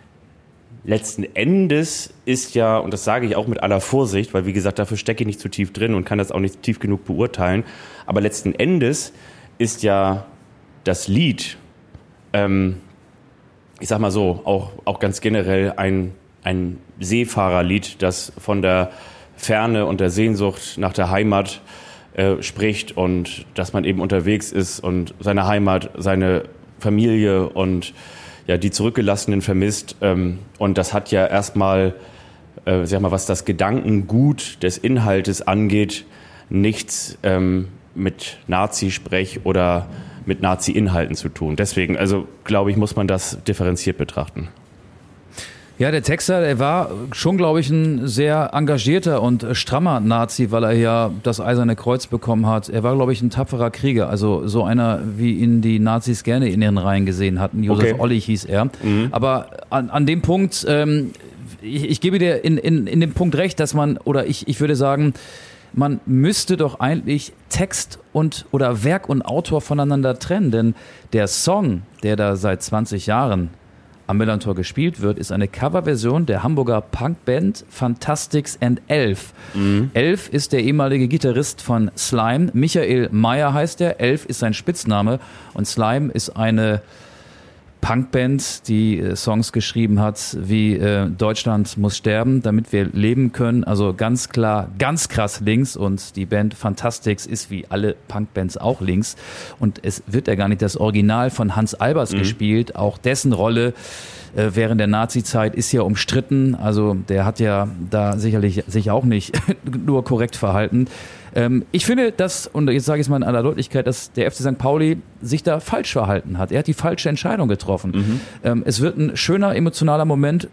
letzten Endes ist ja, und das sage ich auch mit aller Vorsicht, weil wie gesagt, dafür stecke ich nicht zu tief drin und kann das auch nicht tief genug beurteilen, aber letzten Endes ist ja das Lied, ähm, ich sag mal so, auch, auch ganz generell ein, ein Seefahrerlied, das von der Ferne und der Sehnsucht nach der Heimat äh, spricht und dass man eben unterwegs ist und seine Heimat, seine Familie und ja, die Zurückgelassenen vermisst. Ähm, und das hat ja erstmal, äh, sag mal, was das Gedankengut des Inhaltes angeht, nichts ähm, mit Nazi-Sprech oder mit Nazi-Inhalten zu tun. Deswegen, also glaube ich, muss man das differenziert betrachten. Ja, der Texter, der war schon, glaube ich, ein sehr engagierter und strammer Nazi, weil er ja das Eiserne Kreuz bekommen hat. Er war, glaube ich, ein tapferer Krieger, also so einer, wie ihn die Nazis gerne in ihren Reihen gesehen hatten. Josef okay. Ollich hieß er. Mhm. Aber an, an dem Punkt, ähm, ich, ich gebe dir in, in, in dem Punkt recht, dass man, oder ich, ich würde sagen, man müsste doch eigentlich Text und oder Werk und Autor voneinander trennen, denn der Song, der da seit zwanzig Jahren am Millerntor gespielt wird, ist eine Coverversion der Hamburger Punkband Fantastics and Elf. Mhm. Elf ist der ehemalige Gitarrist von Slime. Michael Mayer heißt er. Elf ist sein Spitzname. Und Slime ist eine Punkband, die äh, Songs geschrieben hat wie äh, Deutschland muss sterben, damit wir leben können. Also ganz klar, ganz krass links. Und die Band Fantastics ist wie alle Punkbands auch links. Und es wird ja gar nicht das Original von Hans Albers mhm. gespielt. Auch dessen Rolle äh, während der Nazi-Zeit ist ja umstritten. Also der hat ja da sicherlich sich auch nicht nur korrekt verhalten. Ähm, ich finde, dass, und jetzt sage ich es mal in aller Deutlichkeit, dass der F C Sankt Pauli sich da falsch verhalten hat. Er hat die falsche Entscheidung getroffen. Mhm. Ähm, es wird ein schöner, emotionaler Moment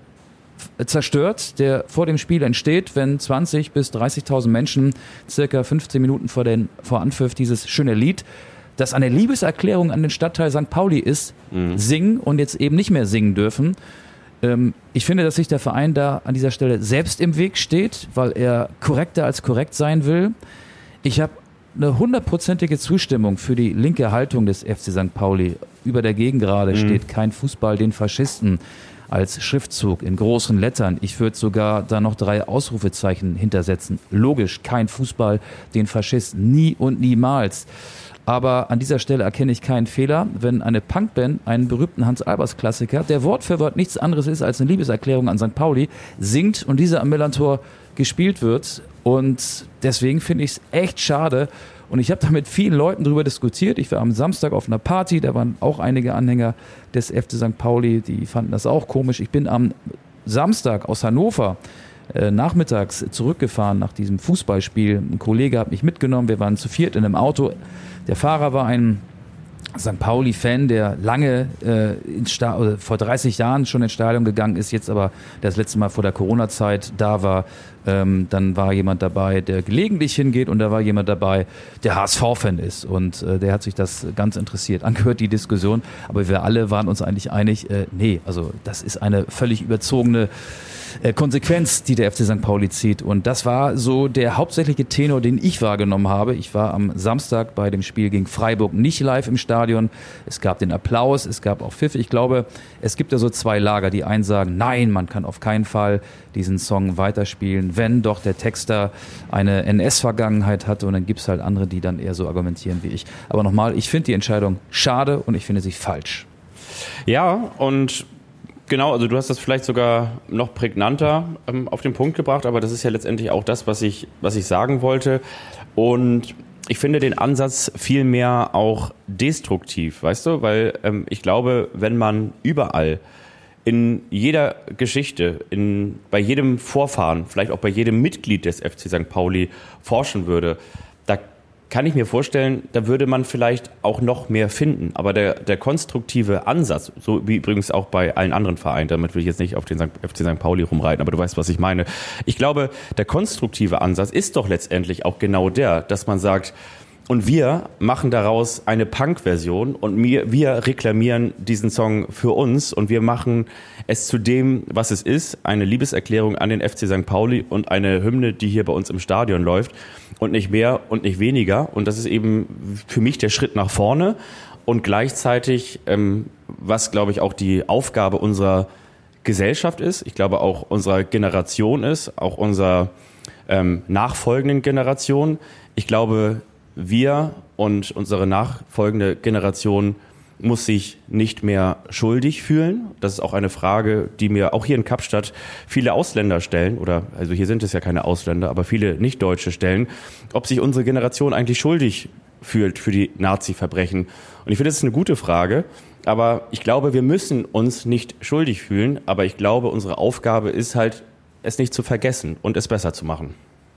zerstört, der vor dem Spiel entsteht, wenn zwanzig bis dreißigtausend Menschen circa fünfzehn Minuten vor, den, vor Anpfiff dieses schöne Lied, das eine Liebeserklärung an den Stadtteil Sankt Pauli ist, mhm. singen und jetzt eben nicht mehr singen dürfen. Ähm, ich finde, dass sich der Verein da an dieser Stelle selbst im Weg steht, weil er korrekter als korrekt sein will. Ich habe eine hundertprozentige Zustimmung für die linke Haltung des F C Sankt Pauli. Über der Gegengrade mhm. steht kein Fußball den Faschisten als Schriftzug in großen Lettern. Ich würde sogar da noch drei Ausrufezeichen hintersetzen. Logisch, kein Fußball den Faschisten, nie und niemals. Aber an dieser Stelle erkenne ich keinen Fehler, wenn eine Punkband einen berühmten Hans-Albers-Klassiker, der Wort für Wort nichts anderes ist als eine Liebeserklärung an Sankt Pauli, singt und dieser am Millerntor gespielt wird. Und deswegen finde ich es echt schade. Und ich habe da mit vielen Leuten drüber diskutiert. Ich war am Samstag auf einer Party, da waren auch einige Anhänger des F C Sankt Pauli, die fanden das auch komisch. Ich bin am Samstag aus Hannover äh, nachmittags zurückgefahren nach diesem Fußballspiel. Ein Kollege hat mich mitgenommen, wir waren zu viert in einem Auto. Der Fahrer war ein Sankt Pauli-Fan, der lange äh, ins Sta- oder vor dreißig Jahren schon ins Stadion gegangen ist, jetzt aber das letzte Mal vor der Corona-Zeit da war. Ähm, dann war jemand dabei, der gelegentlich hingeht, und da war jemand dabei, der H S V-Fan ist, und äh, der hat sich das ganz interessiert angehört, die Diskussion, aber wir alle waren uns eigentlich einig, äh, nee, also das ist eine völlig überzogene äh, Konsequenz, die der F C Sankt Pauli zieht, und das war so der hauptsächliche Tenor, den ich wahrgenommen habe. Ich war am Samstag bei dem Spiel gegen Freiburg nicht live im Stadion, es gab den Applaus, es gab auch Pfiff. Ich glaube, es gibt ja so zwei Lager, die einen sagen, nein, man kann auf keinen Fall diesen Song weiterspielen, wenn doch der Texter eine N S-Vergangenheit hatte, und dann gibt es halt andere, die dann eher so argumentieren wie ich. Aber nochmal, ich finde die Entscheidung schade und ich finde sie falsch. Ja, und Genau, also du hast das vielleicht sogar noch prägnanter ähm, auf den Punkt gebracht, aber das ist ja letztendlich auch das, was ich, was ich sagen wollte. Und ich finde den Ansatz viel mehr auch destruktiv, weißt du, weil ähm, ich glaube, wenn man überall in jeder Geschichte, in, bei jedem Vorfahren, vielleicht auch bei jedem Mitglied des F C Sankt Pauli forschen würde, da kann ich mir vorstellen, da würde man vielleicht auch noch mehr finden. Aber der, der konstruktive Ansatz, so wie übrigens auch bei allen anderen Vereinen, damit will ich jetzt nicht auf den F C Sankt Pauli rumreiten, aber du weißt, was ich meine. Ich glaube, der konstruktive Ansatz ist doch letztendlich auch genau der, dass man sagt, und wir machen daraus eine Punk-Version und wir, wir reklamieren diesen Song für uns und wir machen es zu dem, was es ist, eine Liebeserklärung an den F C Sankt Pauli und eine Hymne, die hier bei uns im Stadion läuft und nicht mehr und nicht weniger. Und das ist eben für mich der Schritt nach vorne und gleichzeitig, ähm, was glaube ich auch die Aufgabe unserer Gesellschaft ist, ich glaube auch unserer Generation ist, auch unserer ähm, nachfolgenden Generation. Ich glaube, wir und unsere nachfolgende Generation muss sich nicht mehr schuldig fühlen. Das ist auch eine Frage, die mir auch hier in Kapstadt viele Ausländer stellen, oder also hier sind es ja keine Ausländer, aber viele Nicht-Deutsche stellen, ob sich unsere Generation eigentlich schuldig fühlt für die Nazi-Verbrechen. Und ich finde, das ist eine gute Frage, aber ich glaube, wir müssen uns nicht schuldig fühlen, aber ich glaube, unsere Aufgabe ist halt, es nicht zu vergessen und es besser zu machen.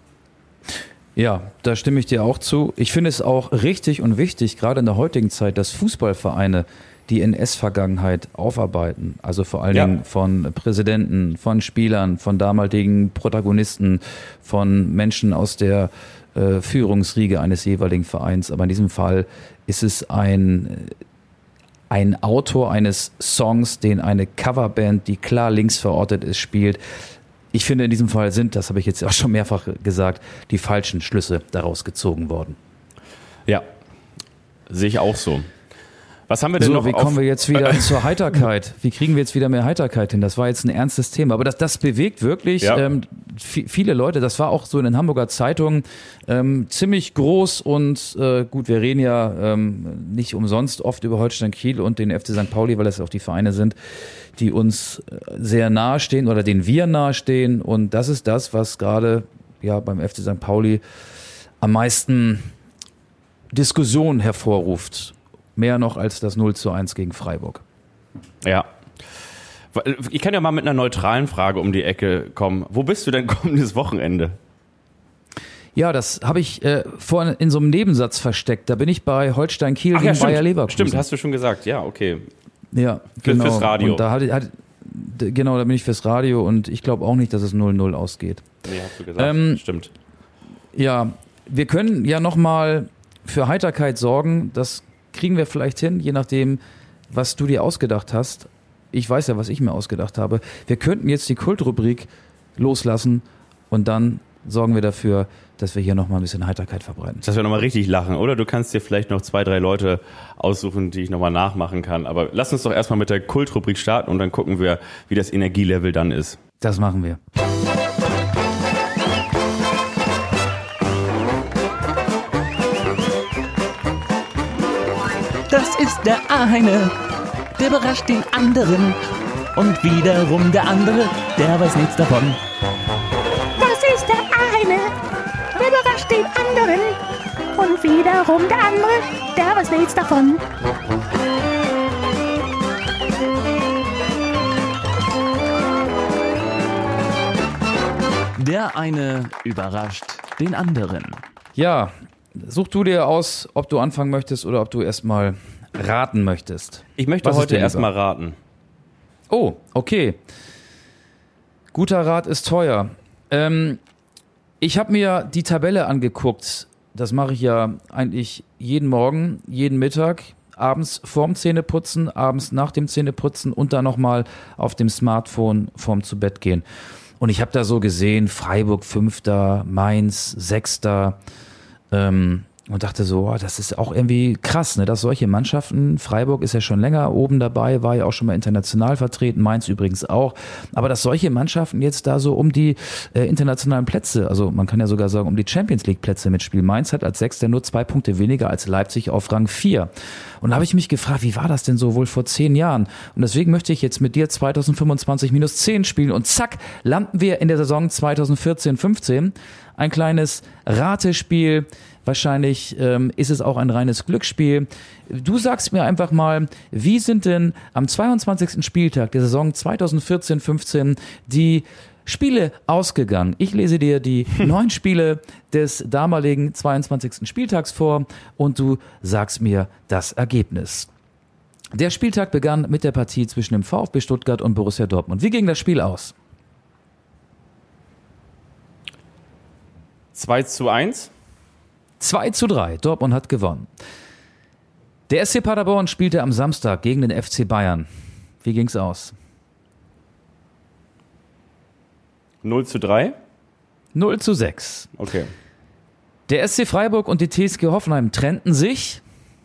Ja, da stimme ich dir auch zu. Ich finde es auch richtig und wichtig, gerade in der heutigen Zeit, dass Fußballvereine die N S-Vergangenheit aufarbeiten. Also vor allen ja. Dingen von Präsidenten, von Spielern, von damaligen Protagonisten, von Menschen aus der äh, Führungsriege eines jeweiligen Vereins. Aber in diesem Fall ist es ein, ein Autor eines Songs, den eine Coverband, die klar links verortet ist, spielt. Ich finde, in diesem Fall sind, das habe ich jetzt auch schon mehrfach gesagt, die falschen Schlüsse daraus gezogen worden. Ja, sehe ich auch so. Was haben wir denn so, noch? Wie auf kommen wir jetzt wieder zur Heiterkeit? Wie kriegen wir jetzt wieder mehr Heiterkeit hin? Das war jetzt ein ernstes Thema, aber das, das bewegt wirklich ja. ähm, f- viele Leute. Das war auch so in den Hamburger Zeitungen ähm, ziemlich groß und äh, gut, wir reden ja ähm, nicht umsonst oft über Holstein Kiel und den F C Sankt Pauli, weil das auch die Vereine sind, die uns sehr nahe stehen oder denen wir nahe stehen. Und das ist das, was gerade ja beim F C Sankt Pauli am meisten Diskussion hervorruft. Mehr noch als das null zu eins gegen Freiburg. Ja. Ich kann ja mal mit einer neutralen Frage um die Ecke kommen. Wo bist du denn kommendes Wochenende? Ja, das habe ich äh, vorhin in so einem Nebensatz versteckt. Da bin ich bei Holstein Kiel Ach, gegen ja, stimmt. Bayer Leverkusen. Stimmt, hast du schon gesagt. Ja, okay. Ja, Für, genau. Fürs Radio. Und da hat, hat, genau, da bin ich fürs Radio und ich glaube auch nicht, dass es null null ausgeht. Nee, hast du gesagt. Ähm, Stimmt. Ja, wir können ja nochmal für Heiterkeit sorgen. Das kriegen wir vielleicht hin, je nachdem, was du dir ausgedacht hast. Ich weiß ja, was ich mir ausgedacht habe. Wir könnten jetzt die Kultrubrik loslassen und dann sorgen wir dafür, dass wir hier nochmal ein bisschen Heiterkeit verbreiten. Dass wir nochmal richtig lachen, oder? Du kannst dir vielleicht noch zwei, drei Leute aussuchen, die ich nochmal nachmachen kann. Aber lass uns doch erstmal mit der Kultrubrik starten und dann gucken wir, wie das Energielevel dann ist. Das machen wir. Das ist der eine, der überrascht den anderen. Und wiederum der andere, der weiß nichts davon. Das ist der eine, der überrascht den anderen. Und wiederum der andere, der weiß nichts davon. Der eine überrascht den anderen. Ja, such du dir aus, ob du anfangen möchtest oder ob du erstmal raten möchtest. Ich möchte Was ist heute dir erstmal lieber? raten. Oh, okay. Guter Rat ist teuer. Ähm, ich habe mir die Tabelle angeguckt. Das mache ich ja eigentlich jeden Morgen, jeden Mittag, abends vorm Zähneputzen, abends nach dem Zähneputzen und dann nochmal auf dem Smartphone vorm zu Bett gehen. Und ich habe da so gesehen, Freiburg Fünfter, Mainz Sechster, ähm, und dachte so, oh, das ist auch irgendwie krass, ne, dass solche Mannschaften, Freiburg ist ja schon länger oben dabei, war ja auch schon mal international vertreten, Mainz übrigens auch, aber dass solche Mannschaften jetzt da so um die äh, internationalen Plätze, also man kann ja sogar sagen, um die Champions League Plätze mitspielen. Mainz hat als Sechster nur zwei Punkte weniger als Leipzig auf Rang vier. Und da habe ich mich gefragt, wie war das denn so wohl vor zehn Jahren? Und deswegen möchte ich jetzt mit dir zwanzig fünfundzwanzig minus zehn spielen und zack, landen wir in der Saison zwanzig vierzehn fünfzehn. Ein kleines Ratespiel. Wahrscheinlich ähm, ist es auch ein reines Glücksspiel. Du sagst mir einfach mal, wie sind denn am zweiundzwanzigsten Spieltag der Saison zwanzig vierzehn fünfzehn die Spiele ausgegangen? Ich lese dir die neun Spiele des damaligen zweiundzwanzigsten Spieltags vor und du sagst mir das Ergebnis. Der Spieltag begann mit der Partie zwischen dem VfB Stuttgart und Borussia Dortmund. Wie ging das Spiel aus? zwei zu eins. zwei zu drei. Dortmund hat gewonnen. Der S C Paderborn spielte am Samstag gegen den F C Bayern. Wie ging's aus? null zu drei. null zu sechs. Okay. Der S C Freiburg und die T S G Hoffenheim trennten sich.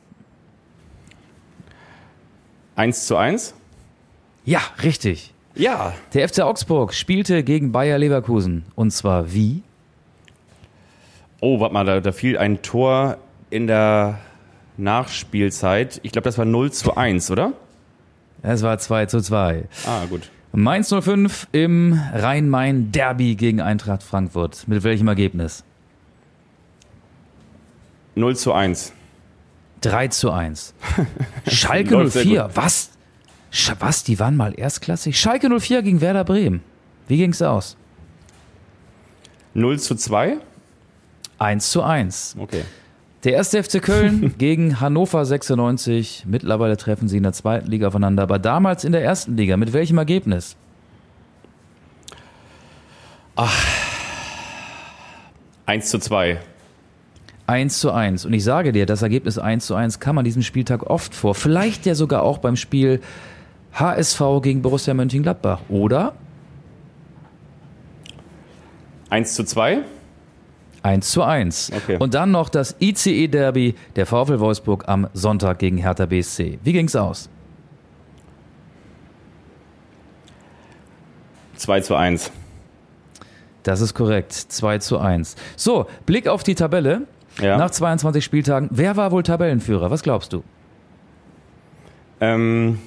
eins zu eins. Ja, richtig. Ja. Der F C Augsburg spielte gegen Bayer Leverkusen. Und zwar wie? Oh, warte mal, da, da fiel ein Tor in der Nachspielzeit. Ich glaube, das war null zu eins, oder? Es war zwei zu zwei. Ah, gut. Mainz null fünf im Rhein-Main-Derby gegen Eintracht Frankfurt. Mit welchem Ergebnis? null zu eins. drei zu eins. Schalke null vier. Was? Sch- Was? Die waren mal erstklassig? Schalke null vier gegen Werder Bremen. Wie ging's aus? null zu zwei. eins zu eins. Okay. Der erste F C Köln gegen Hannover sechsundneunzig. Mittlerweile treffen sie in der zweiten Liga aufeinander, aber damals in der ersten Liga. Mit welchem Ergebnis? eins zu zwei. eins zu eins. Und ich sage dir, das Ergebnis eins zu eins kam an diesem Spieltag oft vor. Vielleicht ja sogar auch beim Spiel H S V gegen Borussia Mönchengladbach. Oder? eins zu zwei. eins zu eins. Okay. Und dann noch das I C E-Derby der VfL Wolfsburg am Sonntag gegen Hertha B S C. Wie ging's aus? zwei zu eins. Das ist korrekt. zwei zu eins. So, Blick auf die Tabelle. Ja. Nach zweiundzwanzig Spieltagen. Wer war wohl Tabellenführer? Was glaubst du? Ähm,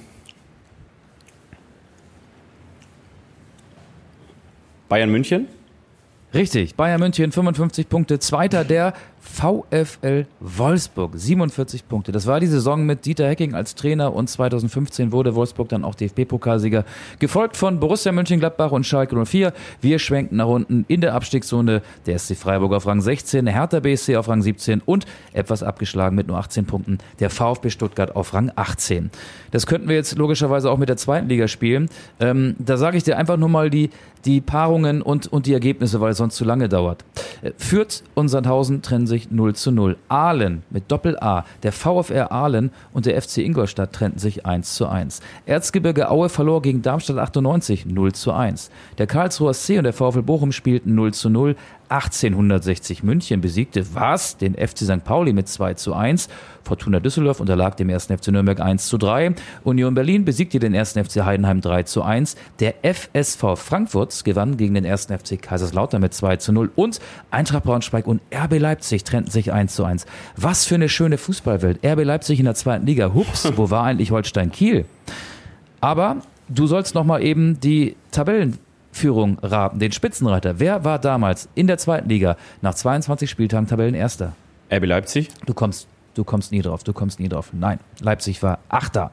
Bayern München? Richtig, Bayern München fünfundfünfzig Punkte, Zweiter der VfL Wolfsburg, siebenundvierzig Punkte. Das war die Saison mit Dieter Hecking als Trainer und zwanzig fünfzehn wurde Wolfsburg dann auch D F B-Pokalsieger, gefolgt von Borussia Mönchengladbach und Schalke null vier. Wir schwenken nach unten in der Abstiegszone, der S C Freiburg auf Rang sechzehn, Hertha B S C auf Rang siebzehn und etwas abgeschlagen mit nur achtzehn Punkten, der VfB Stuttgart auf Rang achtzehn. Das könnten wir jetzt logischerweise auch mit der zweiten Liga spielen. Ähm, da sage ich dir einfach nur mal die, die Paarungen und, und die Ergebnisse, weil es sonst zu lange dauert. Äh, Fürth und Sandhausen trennen sich null zu null. Aalen mit Doppel-A, der VfR Aalen und der F C Ingolstadt trennten sich eins zu eins. Erzgebirge Aue verlor gegen Darmstadt achtundneunzig null zu eins. Der Karlsruher S C und der VfL Bochum spielten null zu null. achtzehnhundertsechzig München besiegte was? Den F C Sankt Pauli mit zwei zu eins. Fortuna Düsseldorf unterlag dem ersten F C Nürnberg eins zu drei. Union Berlin besiegte den ersten F C Heidenheim drei zu eins. Der F S V Frankfurt gewann gegen den ersten F C Kaiserslautern mit zwei zu null. Und Eintracht Braunschweig und R B Leipzig trennten sich eins zu eins. Was für eine schöne Fußballwelt. R B Leipzig in der zweiten Liga. Hups, wo war eigentlich Holstein Kiel? Aber du sollst noch mal eben die Tabellenführung raten, den Spitzenreiter. Wer war damals in der zweiten Liga nach zweiundzwanzig Spieltagen Tabellenerster? R B Leipzig? Du kommst, du kommst nie drauf, du kommst nie drauf. Nein, Leipzig war Achter.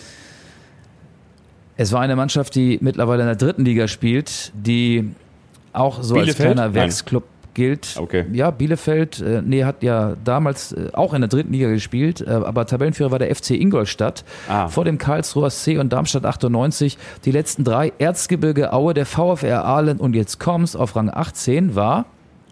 Es war eine Mannschaft, die mittlerweile in der dritten Liga spielt, die auch so als Bielefeld? kleiner Werksclub gilt. Okay. Ja, Bielefeld, äh, nee, hat ja damals äh, auch in der dritten Liga gespielt, äh, aber Tabellenführer war der F C Ingolstadt, Ah. vor dem Karlsruher S C und Darmstadt achtundneunzig. Die letzten drei, Erzgebirge Aue, der VfR Aalen und jetzt kommt's, auf Rang achtzehn war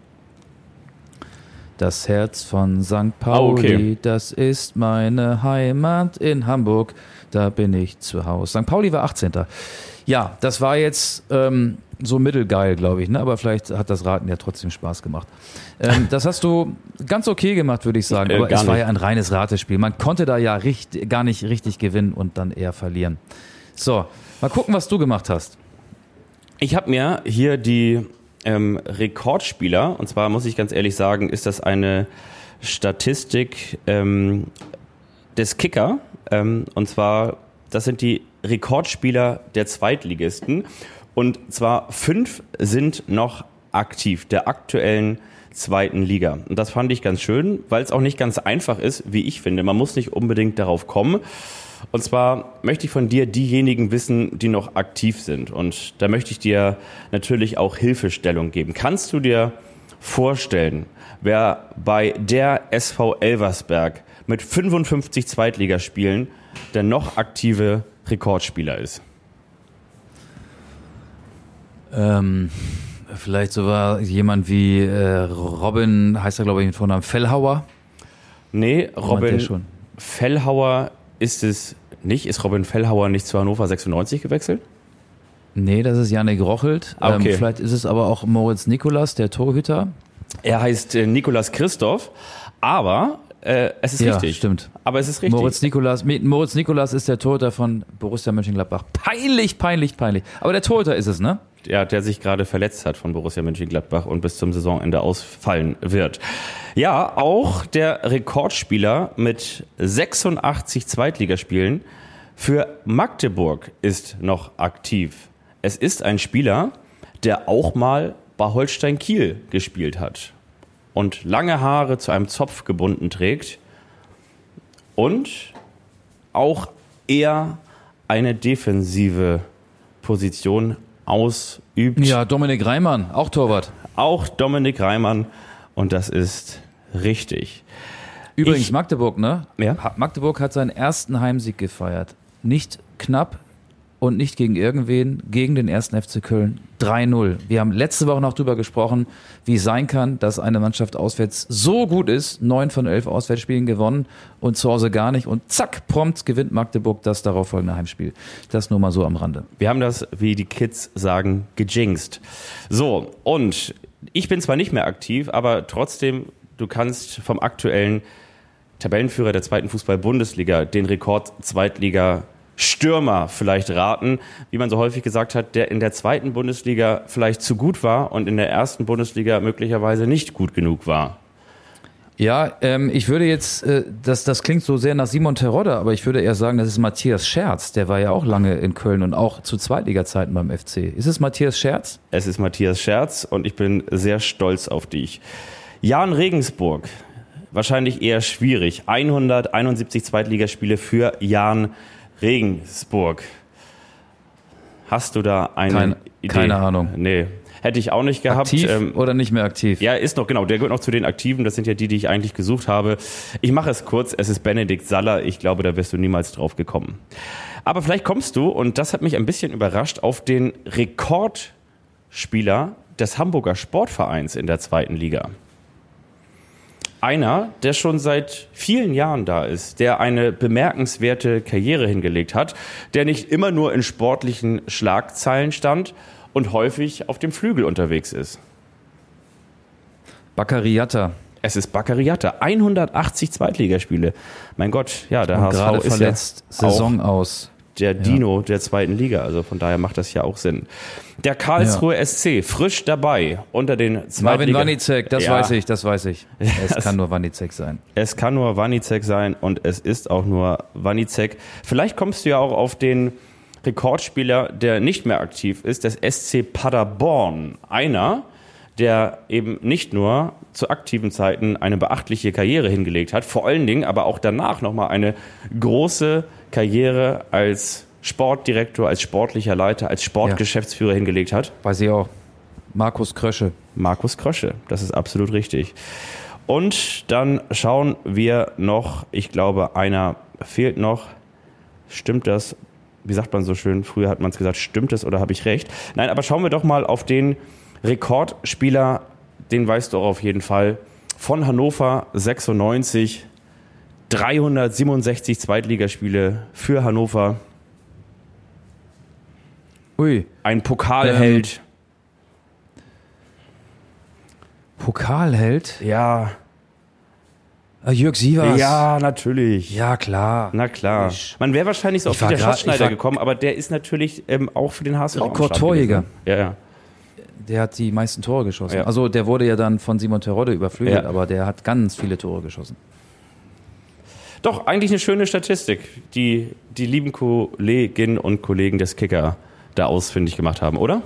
das Herz von Sankt Pauli, Ah, okay. das ist meine Heimat in Hamburg. da bin ich zu Hause. Sankt Pauli war achtzehnter Ja, das war jetzt ähm, so mittelgeil, glaube ich, ne? Aber vielleicht hat das Raten ja trotzdem Spaß gemacht. Ähm, das hast du ganz okay gemacht, würde ich sagen. Äh, Aber es gar war nicht. ja ein reines Ratespiel. Man konnte da ja richt- gar nicht richtig gewinnen und dann eher verlieren. So, mal gucken, was du gemacht hast. Ich habe mir hier die ähm, Rekordspieler, und zwar muss ich ganz ehrlich sagen, ist das eine Statistik ähm, des Kicker, ähm, und zwar, das sind die Rekordspieler der Zweitligisten, und zwar fünf sind noch aktiv, der aktuellen zweiten Liga. Und das fand ich ganz schön, weil es auch nicht ganz einfach ist, wie ich finde. Man muss nicht unbedingt darauf kommen. Und zwar möchte ich von dir diejenigen wissen, die noch aktiv sind. Und da möchte ich dir natürlich auch Hilfestellung geben. Kannst du dir vorstellen, wer bei der S V Elversberg mit fünfundfünfzig Zweitligaspielen der noch aktive Rekordspieler ist? Ähm, vielleicht sogar jemand wie äh, Robin, heißt er glaube ich mit Vornamen, Fellhauer? Nee, Robin der schon? Fellhauer ist es nicht. Ist Robin Fellhauer nicht zu Hannover sechsundneunzig gewechselt? Nee, das ist Jannik Rochelt. Ah, okay. Ähm, vielleicht ist es aber auch Moritz Nikolas, der Torhüter. Er heißt äh, Nikolas Christoph, aber äh, es ist Ja, richtig. stimmt. Aber es ist richtig. Moritz Nikolas, Moritz Nikolas ist der Torhüter von Borussia Mönchengladbach. Peinlich, peinlich, peinlich. Aber der Torhüter ist es, ne? Ja, der sich gerade verletzt hat von Borussia Mönchengladbach und bis zum Saisonende ausfallen wird. Ja, auch der Rekordspieler mit sechsundachtzig Zweitligaspielen für Magdeburg ist noch aktiv. Es ist ein Spieler, der auch mal bei Holstein Kiel gespielt hat und lange Haare zu einem Zopf gebunden trägt und auch eher eine defensive Position ausübt. Ja, Dominik Reimann, auch Torwart. Auch Dominik Reimann, und das ist richtig. Übrigens Ich- Magdeburg, ne? Ja. Ha- Magdeburg hat seinen ersten Heimsieg gefeiert. Nicht knapp und nicht gegen irgendwen, gegen den ersten F C Köln. drei null. Wir haben letzte Woche noch drüber gesprochen, wie es sein kann, dass eine Mannschaft auswärts so gut ist. Neun von elf Auswärtsspielen gewonnen und zu Hause gar nicht. Und zack, prompt gewinnt Magdeburg das darauffolgende Heimspiel. Das nur mal so am Rande. Wir haben das, wie die Kids sagen, gejinxt. So, und ich bin zwar nicht mehr aktiv, aber trotzdem, du kannst vom aktuellen Tabellenführer der zweiten Fußball-Bundesliga den Rekord Zweitliga Stürmer vielleicht raten, wie man so häufig gesagt hat, der in der zweiten Bundesliga vielleicht zu gut war und in der ersten Bundesliga möglicherweise nicht gut genug war. Ja, ähm, ich würde jetzt, äh, das, das klingt so sehr nach Simon Terodde, aber ich würde eher sagen, das ist Matthias Scherz. Der war ja auch lange in Köln und auch zu Zweitliga-Zeiten beim F C. Ist es Matthias Scherz? Es ist Matthias Scherz und ich bin sehr stolz auf dich. Jan Regensburg, wahrscheinlich eher schwierig. hunderteinundsiebzig Zweitligaspiele für Jan Regensburg. Hast du da eine Keine- Idee? keine Ahnung. Nee, hätte ich auch nicht gehabt. Aktiv Ähm, oder nicht mehr aktiv? Ja, ist noch, genau, der gehört noch zu den Aktiven, das sind ja die, die ich eigentlich gesucht habe. Ich mache es kurz, es ist Benedikt Saller, ich glaube, da wirst du niemals drauf gekommen. Aber vielleicht kommst du, und das hat mich ein bisschen überrascht, auf den Rekordspieler des Hamburger Sportvereins in der zweiten Liga. Einer, der schon seit vielen Jahren da ist, der eine bemerkenswerte Karriere hingelegt hat, der nicht immer nur in sportlichen Schlagzeilen stand und häufig auf dem Flügel unterwegs ist. Baccariata. Es ist Baccariata. hundertachtzig Zweitligaspiele. Mein Gott, ja, der Und H S V gerade ist verletzt, ja Saison auch aus. der Dino der zweiten Liga. Also von daher macht das ja auch Sinn. Der Karlsruhe S C, frisch dabei unter den Marvin Zweitliga. Wanicek, das Ja, weiß ich, das weiß ich. Es Das- kann nur Wanicek sein. Es kann nur Wanicek sein und es ist auch nur Wanicek. Vielleicht kommst du ja auch auf den Rekordspieler, der nicht mehr aktiv ist, des S C Paderborn. Einer, der eben nicht nur zu aktiven Zeiten eine beachtliche Karriere hingelegt hat, vor allen Dingen aber auch danach nochmal eine große Karriere als Sportdirektor, als sportlicher Leiter, als Sportgeschäftsführer hingelegt hat. Weiß ich auch. Markus Krösche. Markus Krösche, das ist absolut richtig. Und dann schauen wir noch, ich glaube, einer fehlt noch. Stimmt das? Wie sagt man so schön? Früher hat man es gesagt, stimmt es oder habe ich recht? Nein, aber schauen wir doch mal auf den Rekordspieler, den weißt du auch auf jeden Fall, von Hannover sechsundneunzig, dreihundertsiebenundsechzig Zweitligaspiele für Hannover. Ui. Ein Pokalheld. Ähm, Pokalheld? Ja. Ah, Jörg Sievers. Ja, natürlich. Ja, klar. Na klar. Man wäre wahrscheinlich so auf war Dieter grad- Schatzschneider ich war- gekommen, aber der ist natürlich ähm, auch für den H S V am Start Rekordtorjäger. gewesen. Ja, ja. Der hat die meisten Tore geschossen. Ja. Also der wurde ja dann von Simon Terodde überflügelt, Ja. aber der hat ganz viele Tore geschossen. Doch, eigentlich eine schöne Statistik, die die lieben Kolleginnen und Kollegen des Kicker da ausfindig gemacht haben, oder?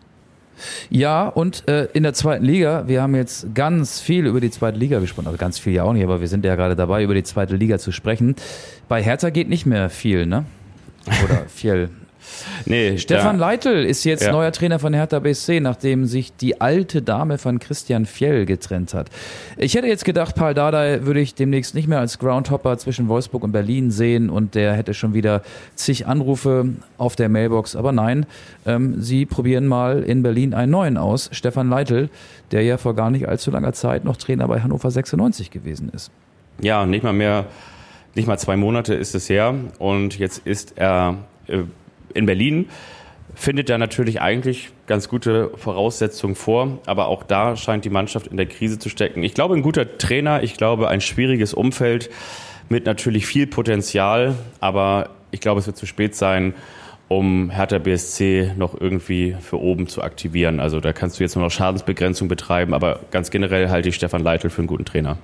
Ja, und äh, in der zweiten Liga, wir haben jetzt ganz viel über die zweite Liga gesprochen, also ganz viel ja auch nicht, aber wir sind ja gerade dabei, über die zweite Liga zu sprechen. Bei Hertha geht nicht mehr viel, ne? Oder viel. Nee, Stefan da, Leitl ist jetzt Ja. neuer Trainer von Hertha B S C, nachdem sich die alte Dame von Christian Fjell getrennt hat. Ich hätte jetzt gedacht, Paul Dardai würde ich demnächst nicht mehr als Groundhopper zwischen Wolfsburg und Berlin sehen und der hätte schon wieder zig Anrufe auf der Mailbox. Aber nein, ähm, sie probieren mal in Berlin einen neuen aus, Stefan Leitl, der ja vor gar nicht allzu langer Zeit noch Trainer bei Hannover sechsundneunzig gewesen ist. ja, nicht mal mehr, nicht mal zwei Monate ist es her und jetzt ist er äh, in Berlin, findet er natürlich eigentlich ganz gute Voraussetzungen vor, aber auch da scheint die Mannschaft in der Krise zu stecken. Ich glaube, ein guter Trainer, ich glaube, ein schwieriges Umfeld mit natürlich viel Potenzial, aber ich glaube, es wird zu spät sein, um Hertha B S C noch irgendwie für oben zu aktivieren. Also da kannst du jetzt nur noch Schadensbegrenzung betreiben, aber ganz generell halte ich Stefan Leitl für einen guten Trainer.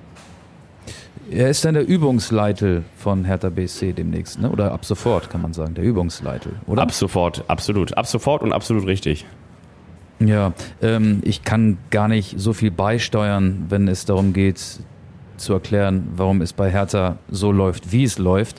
Er ist dann der Übungsleitl von Hertha B S C demnächst, ne? Oder ab sofort kann man sagen, der Übungsleitl, oder? Ab sofort, absolut. Ab sofort und absolut richtig. Ja, ähm, ich kann gar nicht so viel beisteuern, wenn es darum geht, zu erklären, warum es bei Hertha so läuft, wie es läuft.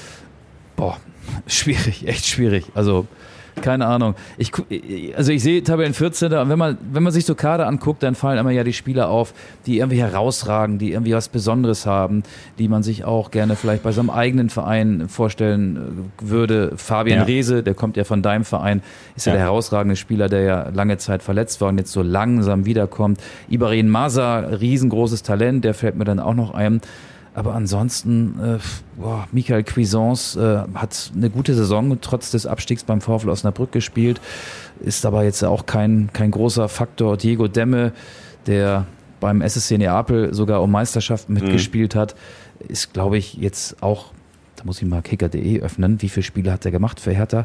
Boah, schwierig, echt schwierig. Also, keine Ahnung. Ich, gu- also ich sehe Tabellen vierzehnter und wenn man, wenn man sich so Kader anguckt, dann fallen immer ja die Spieler auf, die irgendwie herausragen, die irgendwie was Besonderes haben, die man sich auch gerne vielleicht bei seinem eigenen Verein vorstellen würde. Fabian Ja. Reese, der kommt ja von deinem Verein, ist ja, Ja. der herausragende Spieler, der ja lange Zeit verletzt war und jetzt so langsam wiederkommt. Ibrahim Maza, riesengroßes Talent, der fällt mir dann auch noch ein. Aber ansonsten, äh, boah, Michael Cuisance äh, hat eine gute Saison trotz des Abstiegs beim VfL Osnabrück gespielt, ist aber jetzt auch kein, kein großer Faktor. Diego Demme, der beim S S C Neapel sogar um Meisterschaften mitgespielt hat, ist, glaube ich, jetzt auch, da muss ich mal kicker punkt de öffnen, wie viele Spiele hat er gemacht für Hertha?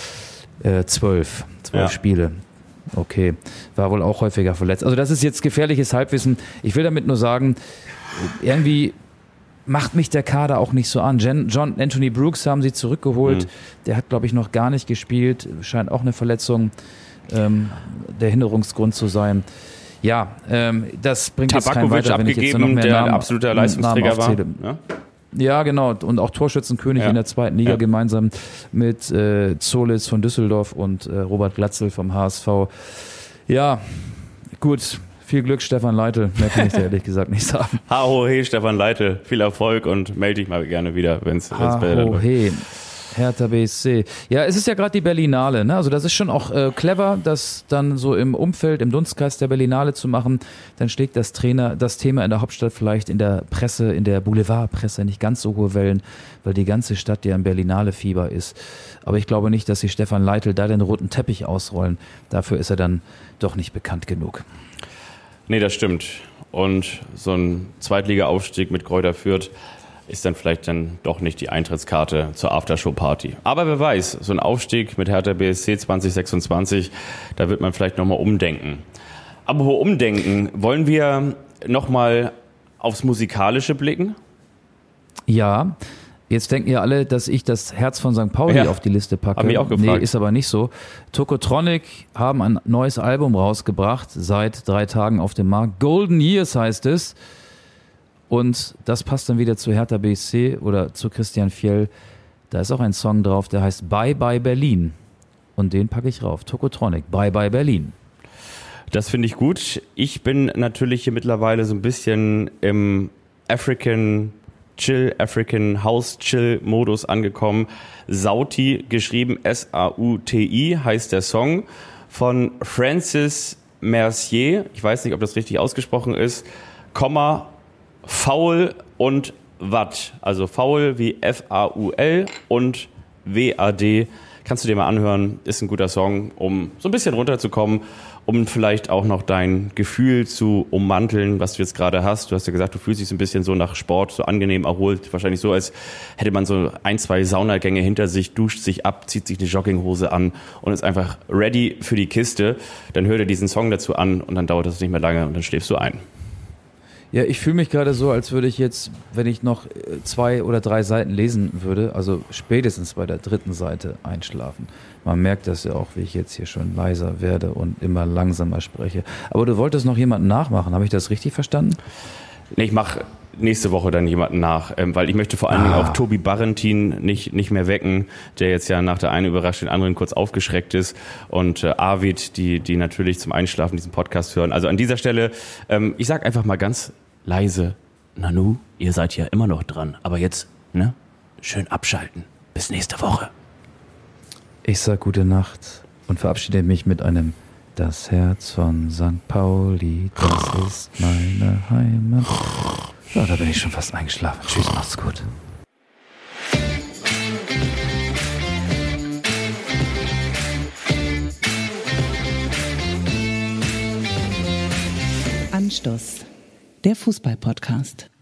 Äh, zwölf, zwölf Ja. Spiele. Okay, war wohl auch häufiger verletzt. Also das ist jetzt gefährliches Halbwissen. Ich will damit nur sagen, irgendwie macht mich der Kader auch nicht so an. Jen, John Anthony Brooks haben sie zurückgeholt. Mhm. Der hat, glaube ich, noch gar nicht gespielt. Scheint auch eine Verletzung ähm, der Hinderungsgrund zu sein. Ja, ähm, das bringt jetzt keinen Tabakovic weiter, wenn ich jetzt noch abgegeben, mehr der Namen, ein absoluter Namen Leistungsträger war. aufzähle. Ja? Ja, genau. Und auch Torschützenkönig Ja. in der zweiten Liga Ja. gemeinsam mit äh, Zolis von Düsseldorf und äh, Robert Glatzel vom H S V. Ja, gut. Viel Glück, Stefan Leitl. Mehr kann ich dir ehrlich gesagt nicht sagen. Ha, ho, hey, Stefan Leitl, viel Erfolg und melde dich mal gerne wieder, wenn es besser Oh, läuft. hey. Hertha B S C. Ja, es ist ja gerade die Berlinale, ne? Also das ist schon auch äh, clever, das dann so im Umfeld, im Dunstkreis der Berlinale zu machen. Dann schlägt das Trainer, das Thema in der Hauptstadt vielleicht in der Presse, in der Boulevardpresse nicht ganz so hohe Wellen, weil die ganze Stadt ja im Berlinale-Fieber ist. Aber ich glaube nicht, dass sie Stefan Leitl da den roten Teppich ausrollen. Dafür ist er dann doch nicht bekannt genug. Nee, das stimmt. Und so ein Zweitliga-Aufstieg mit Kräuter Fürth ist dann vielleicht dann doch nicht die Eintrittskarte zur Aftershow-Party. Aber wer weiß, so ein Aufstieg mit Hertha B S C zwanzig sechsundzwanzig, da wird man vielleicht nochmal umdenken. Aber wo umdenken, wollen wir nochmal aufs Musikalische blicken? Ja, jetzt denken ja alle, dass ich das Herz von Sankt Pauli Ja, auf die Liste packe. hab mich auch gefragt. Nee, ist aber nicht so. Tokotronic haben ein neues Album rausgebracht, seit drei Tagen auf dem Markt. Golden Years heißt es. Und das passt dann wieder zu Hertha B S C oder zu Christian Fjell. Da ist auch ein Song drauf, der heißt Bye Bye Berlin. Und den packe ich rauf. Tokotronic, Bye Bye Berlin. Das finde ich gut. Ich bin natürlich hier mittlerweile so ein bisschen im African Chill, African House Chill Modus angekommen. Sauti, geschrieben S A U T I, heißt der Song von Francis Mercier. Ich weiß nicht, ob das richtig ausgesprochen ist. Komma, Foul und Watt, also faul wie F A U L und W A D. Kannst du dir mal anhören, ist ein guter Song, um so ein bisschen runterzukommen, um vielleicht auch noch dein Gefühl zu ummanteln, was du jetzt gerade hast. Du hast ja gesagt, du fühlst dich so ein bisschen so nach Sport, so angenehm erholt, wahrscheinlich so, als hätte man so ein, zwei Saunagänge hinter sich, duscht sich ab, zieht sich eine Jogginghose an und ist einfach ready für die Kiste. Dann hör dir diesen Song dazu an und dann dauert das nicht mehr lange und dann schläfst du ein. Ja, ich fühle mich gerade so, als würde ich jetzt, wenn ich noch zwei oder drei Seiten lesen würde, also spätestens bei der dritten Seite einschlafen. Man merkt das ja auch, wie ich jetzt hier schon leiser werde und immer langsamer spreche. Aber du wolltest noch jemanden nachmachen, habe ich das richtig verstanden? Nee, ich mache nächste Woche dann jemanden nach, ähm, weil ich möchte vor allen Dingen auch Tobi Barrentin nicht nicht mehr wecken, der jetzt ja nach der einen überrascht, den anderen kurz aufgeschreckt ist und äh, Arvid, die die natürlich zum Einschlafen diesen Podcast hören. Also an dieser Stelle, ähm, ich sag einfach mal ganz leise, Nanu, ihr seid ja immer noch dran, aber jetzt, ne, schön abschalten. Bis nächste Woche. Ich sag gute Nacht und verabschiede mich mit einem Das Herz von Sankt Pauli, das ist meine Heimat. Ja, da bin ich schon fast eingeschlafen. Tschüss, macht's gut. Anstoß, der Fußball-Podcast.